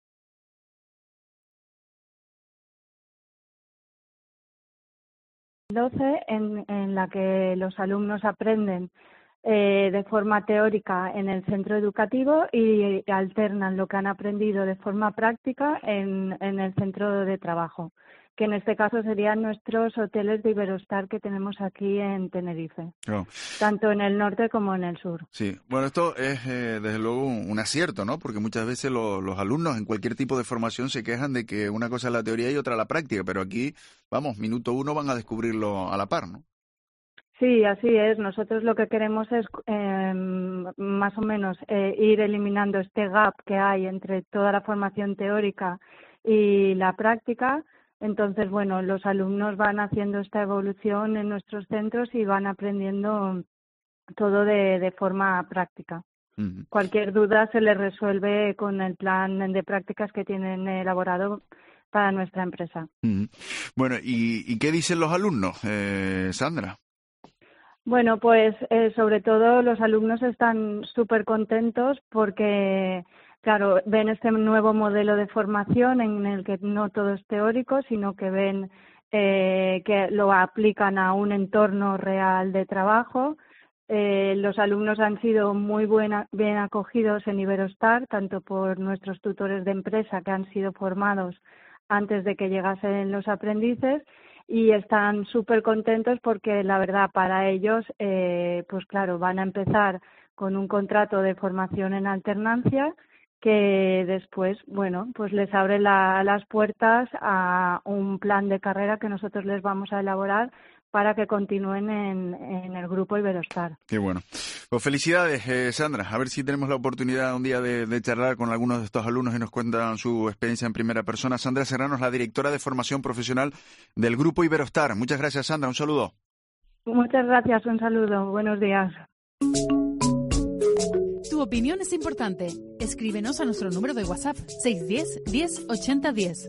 doce, en, en la que los alumnos aprenden eh, de forma teórica en el centro educativo y alternan lo que han aprendido de forma práctica en, en el centro de trabajo, que en este caso serían nuestros hoteles de Iberostar que tenemos aquí en Tenerife, oh. tanto en el norte como en el sur. Sí, bueno, esto es eh, desde luego un, un acierto, ¿no? Porque muchas veces lo, los alumnos en cualquier tipo de formación se quejan de que una cosa es la teoría y otra la práctica, pero aquí, vamos, minuto uno van a descubrirlo a la par, ¿no? Sí, así es. Nosotros lo que queremos es eh, más o menos eh, ir eliminando este gap que hay entre toda la formación teórica y la práctica. Entonces, bueno, los alumnos van haciendo esta evolución en nuestros centros y van aprendiendo todo de, de forma práctica. Uh-huh. Cualquier duda se les resuelve con el plan de prácticas que tienen elaborado para nuestra empresa. Uh-huh. Bueno, ¿y, y qué dicen los alumnos, eh, Sandra? Bueno, pues eh, sobre todo los alumnos están súper contentos porque, claro, ven este nuevo modelo de formación en el que no todo es teórico, sino que ven eh, que lo aplican a un entorno real de trabajo. Eh, los alumnos han sido muy buena, bien acogidos en Iberostar, tanto por nuestros tutores de empresa que han sido formados antes de que llegasen los aprendices, y están súper contentos porque la verdad para ellos, eh, pues claro, van a empezar con un contrato de formación en alternancia que después, bueno, pues les abre la, las puertas a un plan de carrera que nosotros les vamos a elaborar para que continúen en, en el grupo Iberostar. Qué bueno. Pues felicidades, eh, Sandra. A ver si tenemos la oportunidad un día de, de charlar con algunos de estos alumnos y nos cuentan su experiencia en primera persona. Sandra Serrano es la directora de formación profesional del grupo Iberostar. Muchas gracias, Sandra. Un saludo. Muchas gracias. Un saludo. Buenos días. Tu opinión es importante. Escríbenos a nuestro número de WhatsApp seis uno cero, diez, ochenta, diez.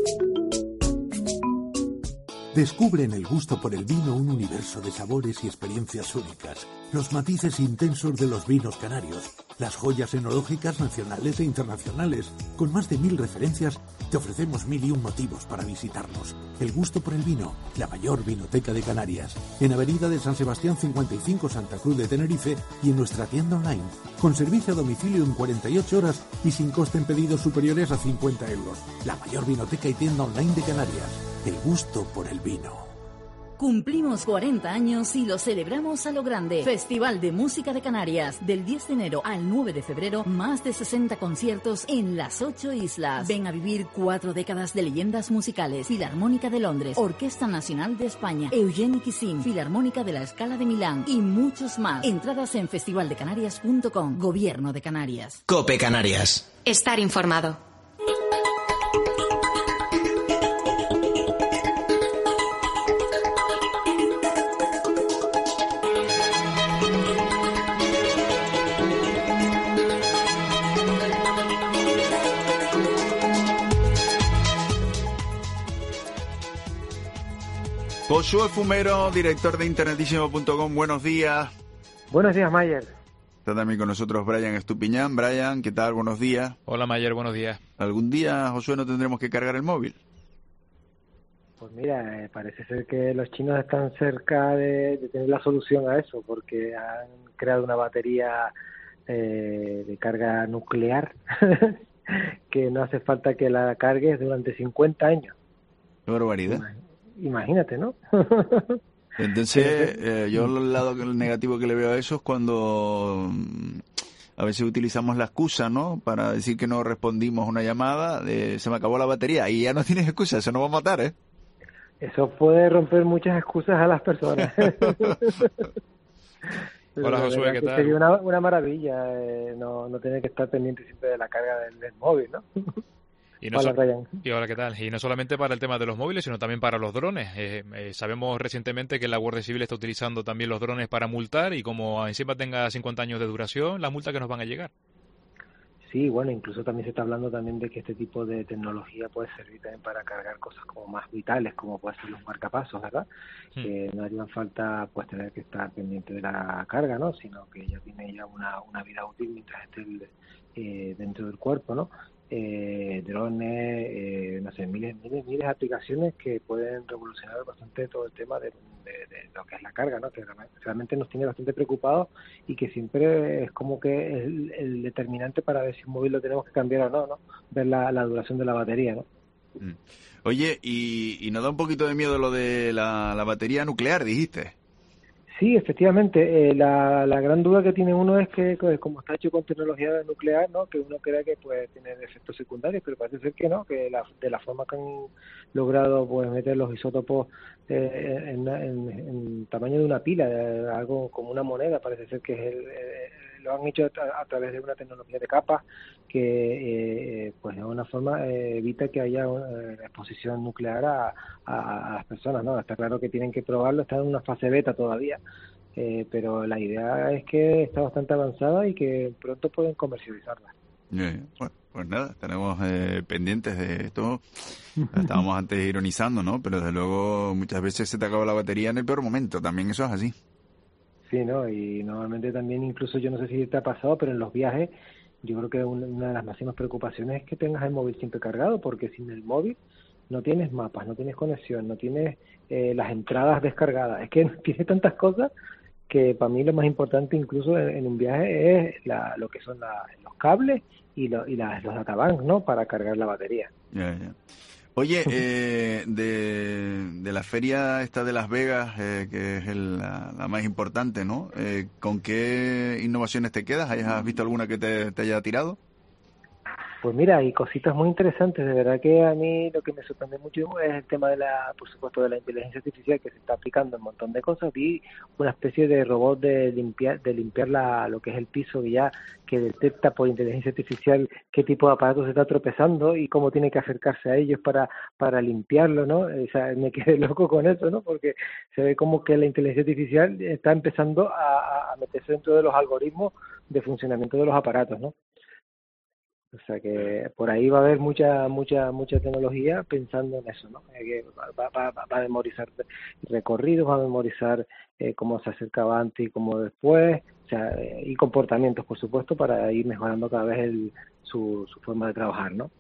Descubre en el gusto por el vino un universo de sabores y experiencias únicas, los matices intensos de los vinos canarios, las joyas enológicas nacionales e internacionales. Con más de mil referencias, te ofrecemos mil y un motivos para visitarnos. El gusto por el vino, la mayor vinoteca de Canarias. En Avenida de San Sebastián cincuenta y cinco, Santa Cruz de Tenerife, y en nuestra tienda online, con servicio a domicilio en cuarenta y ocho horas y sin coste en pedidos superiores a cincuenta euros. La mayor vinoteca y tienda online de Canarias. El gusto por el vino. Cumplimos cuarenta años y lo celebramos a lo grande. Festival de Música de Canarias. Del diez de enero al nueve de febrero, más de sesenta conciertos en las ocho islas. Ven a vivir cuatro décadas de leyendas musicales. Filarmónica de Londres, Orquesta Nacional de España, Eugeni Kissin, Filarmónica de la Scala de Milán y muchos más. Entradas en festival de canarias punto com. Gobierno de Canarias. COPE Canarias. Estar informado. Josué Fumero, director de internetísimo punto com, buenos días. Buenos días, Mayer. Está también con nosotros Brian Estupiñán. Brian, ¿qué tal? Buenos días. Hola, Mayer, buenos días. ¿Algún día, Josué, no tendremos que cargar el móvil? Pues mira, eh, parece ser que los chinos están cerca de, de tener la solución a eso, porque han creado una batería eh, de carga nuclear que no hace falta que la cargues durante cincuenta años. Qué barbaridad. imagínate, ¿no? Entonces, eh, yo el lado negativo que le veo a eso es cuando a veces utilizamos la excusa, ¿no? Para decir que no respondimos una llamada, de, se me acabó la batería, y ya no tienes excusa, eso nos va a matar, ¿eh? Eso puede romper muchas excusas a las personas. Hola Josué, ¿qué tal? Sería una, una maravilla eh, no, no tener que estar pendiente siempre de la carga del, del móvil, ¿no? Y, no hola, so- Brian. y hola, ¿qué tal? Y no solamente para el tema de los móviles, sino también para los drones. Eh, eh, sabemos recientemente que la Guardia Civil está utilizando también los drones para multar, y como encima tenga cincuenta años de duración, las multas que nos van a llegar. Sí, bueno, incluso también se está hablando también de que este tipo de tecnología puede servir también para cargar cosas como más vitales, como puede ser los marcapasos, ¿verdad? Hmm. Que no haría falta pues tener que estar pendiente de la carga, ¿no? Sino que ya tiene ya una, una vida útil mientras esté el, eh, dentro del cuerpo, ¿no? Eh, drones, eh, no sé, miles, miles, miles de aplicaciones que pueden revolucionar bastante todo el tema de, de, de lo que es la carga, ¿no? Que realmente nos tiene bastante preocupados y que siempre es como que es el, el determinante para ver si un móvil lo tenemos que cambiar o no, ¿no? Ver la, la duración de la batería, ¿no? Oye, y, y nos da un poquito de miedo lo de la, la batería nuclear, dijiste. Sí, efectivamente. Eh, la, la gran duda que tiene uno es que, pues, como está hecho con tecnología nuclear, ¿no? Que uno crea que puede tener efectos secundarios, pero parece ser que no, que la, de la forma que han logrado pues meter los isótopos eh, en, en, en tamaño de una pila, eh, algo como una moneda, parece ser que es el, eh, lo han hecho a, a través de una tecnología de capas que eh, pues de alguna forma eh, evita que haya una exposición nuclear a, a, a las personas, ¿no? Está claro que tienen que probarlo, está en una fase beta todavía, eh, pero la idea es que está bastante avanzada y que pronto pueden comercializarla. Bien, bueno, pues nada, estaremos eh, pendientes de esto. Estábamos antes ironizando, ¿no? Pero desde luego muchas veces se te acaba la batería en el peor momento, también eso es así. Sí, ¿no? Y normalmente también, incluso yo no sé si te ha pasado, pero en los viajes yo creo que una de las máximas preocupaciones es que tengas el móvil siempre cargado, porque sin el móvil no tienes mapas, no tienes conexión, no tienes eh, las entradas descargadas. Es que tiene tantas cosas que para mí lo más importante incluso en, en un viaje es la, lo que son la, los cables y, lo, y la, los databanks, ¿no? Para cargar la batería. Ya, ya. Oye, eh, de, de la feria esta de Las Vegas, eh, que es el, la, la más importante, ¿no? Eh, ¿Con qué innovaciones te quedas? ¿Has visto alguna que te, te haya tirado? Pues mira, hay cositas muy interesantes. De verdad que a mí lo que me sorprende mucho es el tema de la, por supuesto, de la inteligencia artificial que se está aplicando en un montón de cosas. Vi una especie de robot de limpiar, de limpiar la, lo que es el piso, ya que detecta por inteligencia artificial qué tipo de aparato se está tropezando y cómo tiene que acercarse a ellos para, para limpiarlo, ¿no? O sea, me quedé loco con eso, ¿no? Porque se ve como que la inteligencia artificial está empezando a, a meterse dentro de los algoritmos de funcionamiento de los aparatos, ¿no? O sea que por ahí va a haber mucha mucha mucha tecnología pensando en eso, ¿no? Que va, va, va a memorizar recorridos, va a memorizar eh, cómo se acercaba antes y cómo después, o sea, eh, y comportamientos, por supuesto, para ir mejorando cada vez el, su, su forma de trabajar, ¿no?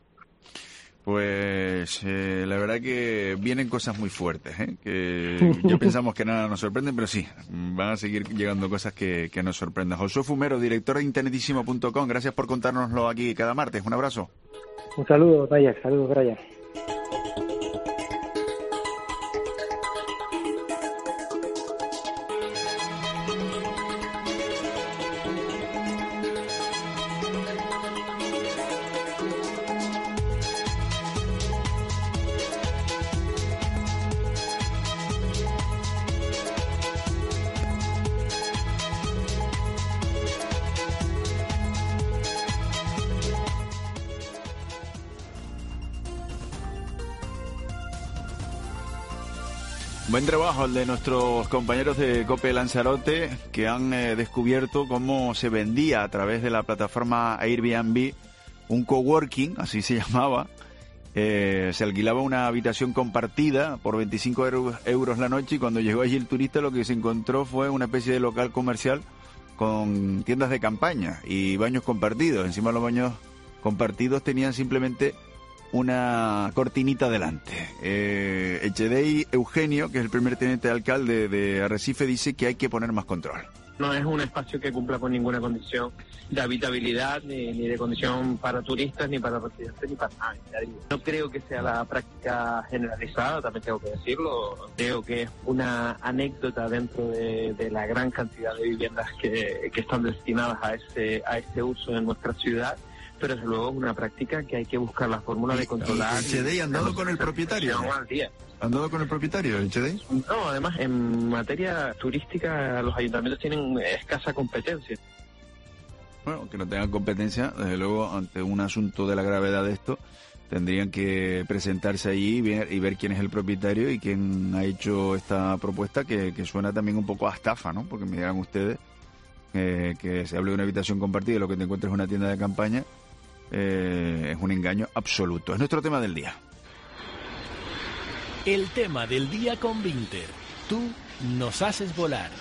Pues eh, la verdad que vienen cosas muy fuertes, ¿eh? Que ya pensamos que nada nos sorprende, pero sí, van a seguir llegando cosas que, que nos sorprendan. Josué Fumero, director de internetísimo punto com, gracias por contárnoslo aquí cada martes. Un abrazo. Un saludo, Brian. Saludos, Brian. Buen trabajo el de nuestros compañeros de COPE Lanzarote, que han eh, descubierto cómo se vendía a través de la plataforma Airbnb un coworking, así se llamaba. Eh, se alquilaba una habitación compartida por veinticinco euros la noche, y cuando llegó allí el turista lo que se encontró fue una especie de local comercial con tiendas de campaña y baños compartidos. Encima los baños compartidos tenían simplemente una cortinita delante. Eh, Echedei Eugenio, que es el primer teniente de alcalde de Arrecife, dice que hay que poner más control. No es un espacio que cumpla con ninguna condición de habitabilidad, ni, ni de condición para turistas, ni para residentes, ni para nadie. No creo que sea la práctica generalizada, también tengo que decirlo. Creo que es una anécdota dentro de, de la gran cantidad de viviendas que, que están destinadas a ese, a ese uso en nuestra ciudad. Pero desde luego es una práctica que hay que buscar la fórmula de controlar. ¿El Chedey ha andado con el propietario? ¿Ha andado con el propietario, el Chedey? No, además, en materia turística los ayuntamientos tienen escasa competencia. Bueno, que no tengan competencia, desde luego, ante un asunto de la gravedad de esto, tendrían que presentarse allí y ver, y ver quién es el propietario y quién ha hecho esta propuesta, que, que suena también un poco a estafa, ¿no? Porque me dirán ustedes eh, que se hable de una habitación compartida y lo que te encuentres es una tienda de campaña. Eh, es un engaño absoluto. Es nuestro tema del día. El tema del día con Vinter. Tú nos haces volar.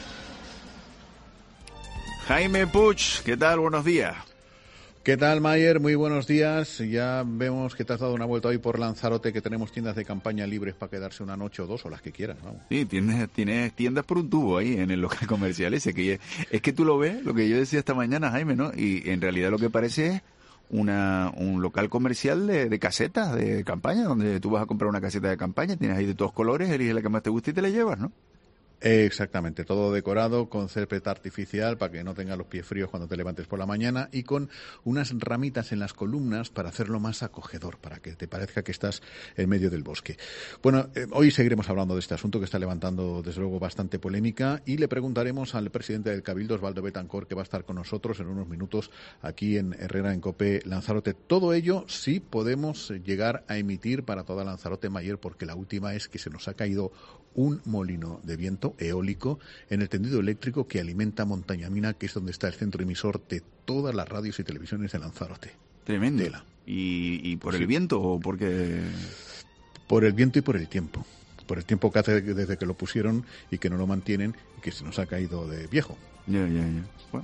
Jaime Puig, ¿qué tal? Buenos días. ¿Qué tal, Mayer? Muy buenos días. Ya vemos que te has dado una vuelta hoy por Lanzarote, que tenemos tiendas de campaña libres para quedarse una noche o dos, o las que quieras, vamos. Sí, tienes, tienes tiendas por un tubo ahí en el local comercial ese. Que es que tú lo ves, lo que yo decía esta mañana, Jaime, ¿no? Y en realidad lo que parece es una un local comercial de, de casetas de campaña, donde tú vas a comprar una caseta de campaña, tienes ahí de todos colores, eliges la que más te guste y te la llevas, ¿no? Exactamente, todo decorado con césped artificial para que no tengas los pies fríos cuando te levantes por la mañana, y con unas ramitas en las columnas para hacerlo más acogedor, para que te parezca que estás en medio del bosque. Bueno, eh, hoy seguiremos hablando de este asunto que está levantando desde luego bastante polémica, y le preguntaremos al presidente del Cabildo, Osvaldo Betancourt, que va a estar con nosotros en unos minutos aquí en Herrera en Cope Lanzarote. Todo ello sí podemos llegar a emitir para toda Lanzarote, Mayer, porque la última es que se nos ha caído un molino de viento eólico en el tendido eléctrico que alimenta Montañamina, que es donde está el centro emisor de todas las radios y televisiones de Lanzarote. Tremendo. ¿Y, y por sí. el viento o porque...? Por el viento y por el tiempo. Por el tiempo que hace desde que lo pusieron y que no lo mantienen y que se nos ha caído de viejo. Ya, ya, ya. Bueno,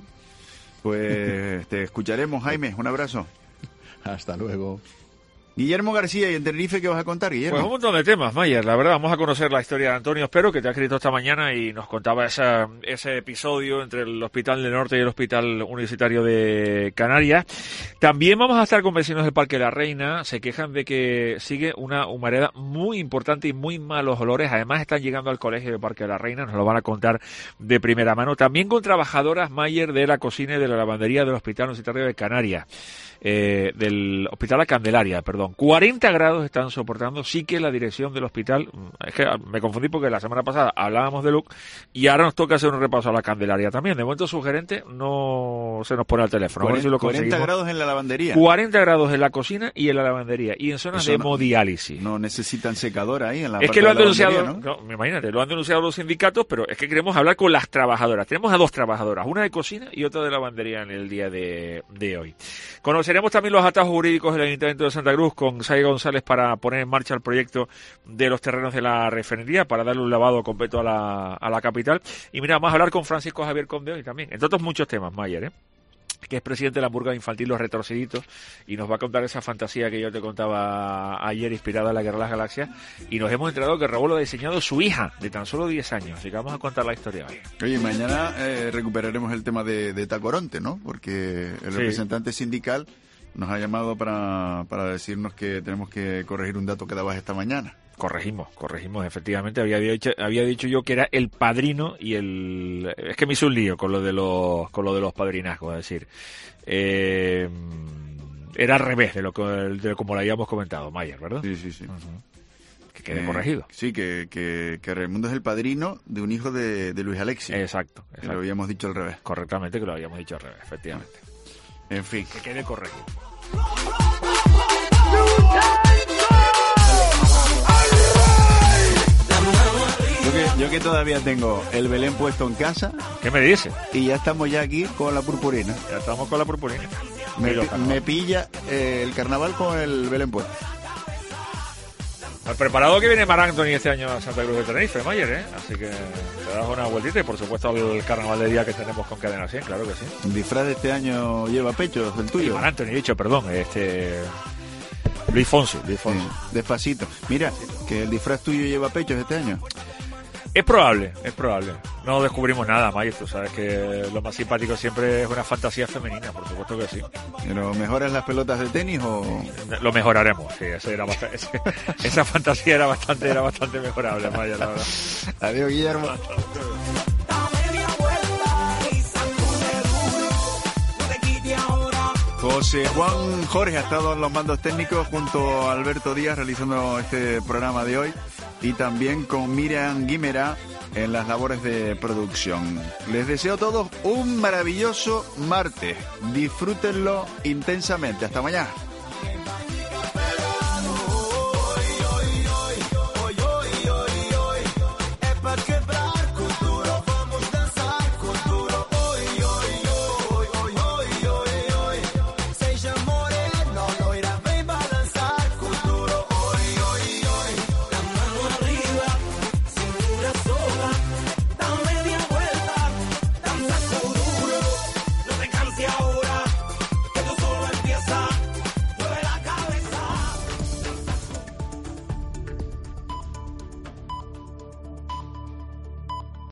pues te escucharemos, Jaime. Un abrazo. Hasta luego. Guillermo García, ¿y en Tenerife qué vas a contar, Guillermo? Pues un montón de temas, Mayer. La verdad, vamos a conocer la historia de Antonio Espero, que te ha escrito esta mañana y nos contaba esa, ese episodio entre el Hospital del Norte y el Hospital Universitario de Canarias. También vamos a estar con vecinos del Parque La Reina. Se quejan de que sigue una humareda muy importante y muy malos olores. Además, están llegando al colegio del Parque La Reina. Nos lo van a contar de primera mano. También con trabajadoras, Mayer, de la cocina y de la lavandería del Hospital Universitario de Canarias. Eh, del Hospital La Candelaria, perdón. cuarenta grados están soportando, sí que la dirección del hospital, es que me confundí porque la semana pasada hablábamos de Luc y ahora nos toca hacer un repaso a La Candelaria también. De momento su gerente no se nos pone al teléfono. cuarenta, a ver si lo cuarenta grados en la lavandería. cuarenta grados en la cocina y en la lavandería y en zonas Eso de hemodiálisis. No, no necesitan secadora ahí en la Es parte que lo han de la denunciado, ¿no? no, imagínate, lo han denunciado los sindicatos, pero es que queremos hablar con las trabajadoras. Tenemos a dos trabajadoras, una de cocina y otra de lavandería en el día de, de hoy. Conoceremos también los atajos jurídicos del Ayuntamiento de Santa Cruz con Sai González para poner en marcha el proyecto de los terrenos de la refinería para darle un lavado completo a la, a la capital. Y mira, vamos a hablar con Francisco Javier Conde hoy también, entre otros muchos temas, Mayer, ¿eh? que es presidente de la hamburguesa infantil Los Retorciditos, y nos va a contar esa fantasía que yo te contaba ayer, inspirada en la Guerra de las Galaxias, y nos hemos enterado que Raúl lo ha diseñado su hija, de tan solo diez años, así que vamos a contar la historia hoy. Oye, mañana eh, recuperaremos el tema de, de Tacoronte, ¿no? Porque el sí. representante sindical nos ha llamado para, para decirnos que tenemos que corregir un dato que dabas esta mañana. Corregimos, corregimos, efectivamente. Había dicho, había dicho yo que era el padrino y el... Es que me hizo un lío con lo de los, con lo de los padrinazgos, es decir... Eh, era al revés de lo que, de como lo habíamos comentado, Mayer, ¿verdad? Sí, sí, sí. Uh-huh. Que quede eh, corregido. Sí, que, que, que Raimundo es el padrino de un hijo de, de Luis Alexis. Exacto, exacto. Que lo habíamos dicho al revés. Correctamente, que lo habíamos dicho al revés, efectivamente. En fin. Que quede corregido. Yo que, yo que todavía tengo el Belén puesto en casa. ¿Qué me dice? Y ya estamos ya aquí con la purpurina. Ya estamos con la purpurina. Me, me pilla eh, el carnaval con el Belén puesto. Al preparado que viene Mar Anthony este año a Santa Cruz de Tenerife, Mayer, ¿eh? Así que te das una vueltita y por supuesto el carnaval de día que tenemos con Cadena cien, claro que sí. El disfraz de este año lleva pechos, el tuyo. Sí, Mar Anthony, dicho, perdón, este... Luis Fonsi, Luis Fonsi. Sí, despacito. Mira, que el disfraz tuyo lleva pechos este año. Es probable, es probable. No descubrimos nada, Maíz. Tú sabes que lo más simpático siempre es una fantasía femenina, por supuesto que sí. ¿Pero mejoras las pelotas de tenis o...? Lo mejoraremos, sí. Ese era bastante, ese, esa fantasía era bastante, era bastante mejorable, Maya, la verdad. Adiós, Guillermo. José Juan Jorge ha estado en los mandos técnicos junto a Alberto Díaz realizando este programa de hoy y también con Miriam Guimera en las labores de producción. Les deseo a todos un maravilloso martes. Disfrútenlo intensamente. Hasta mañana.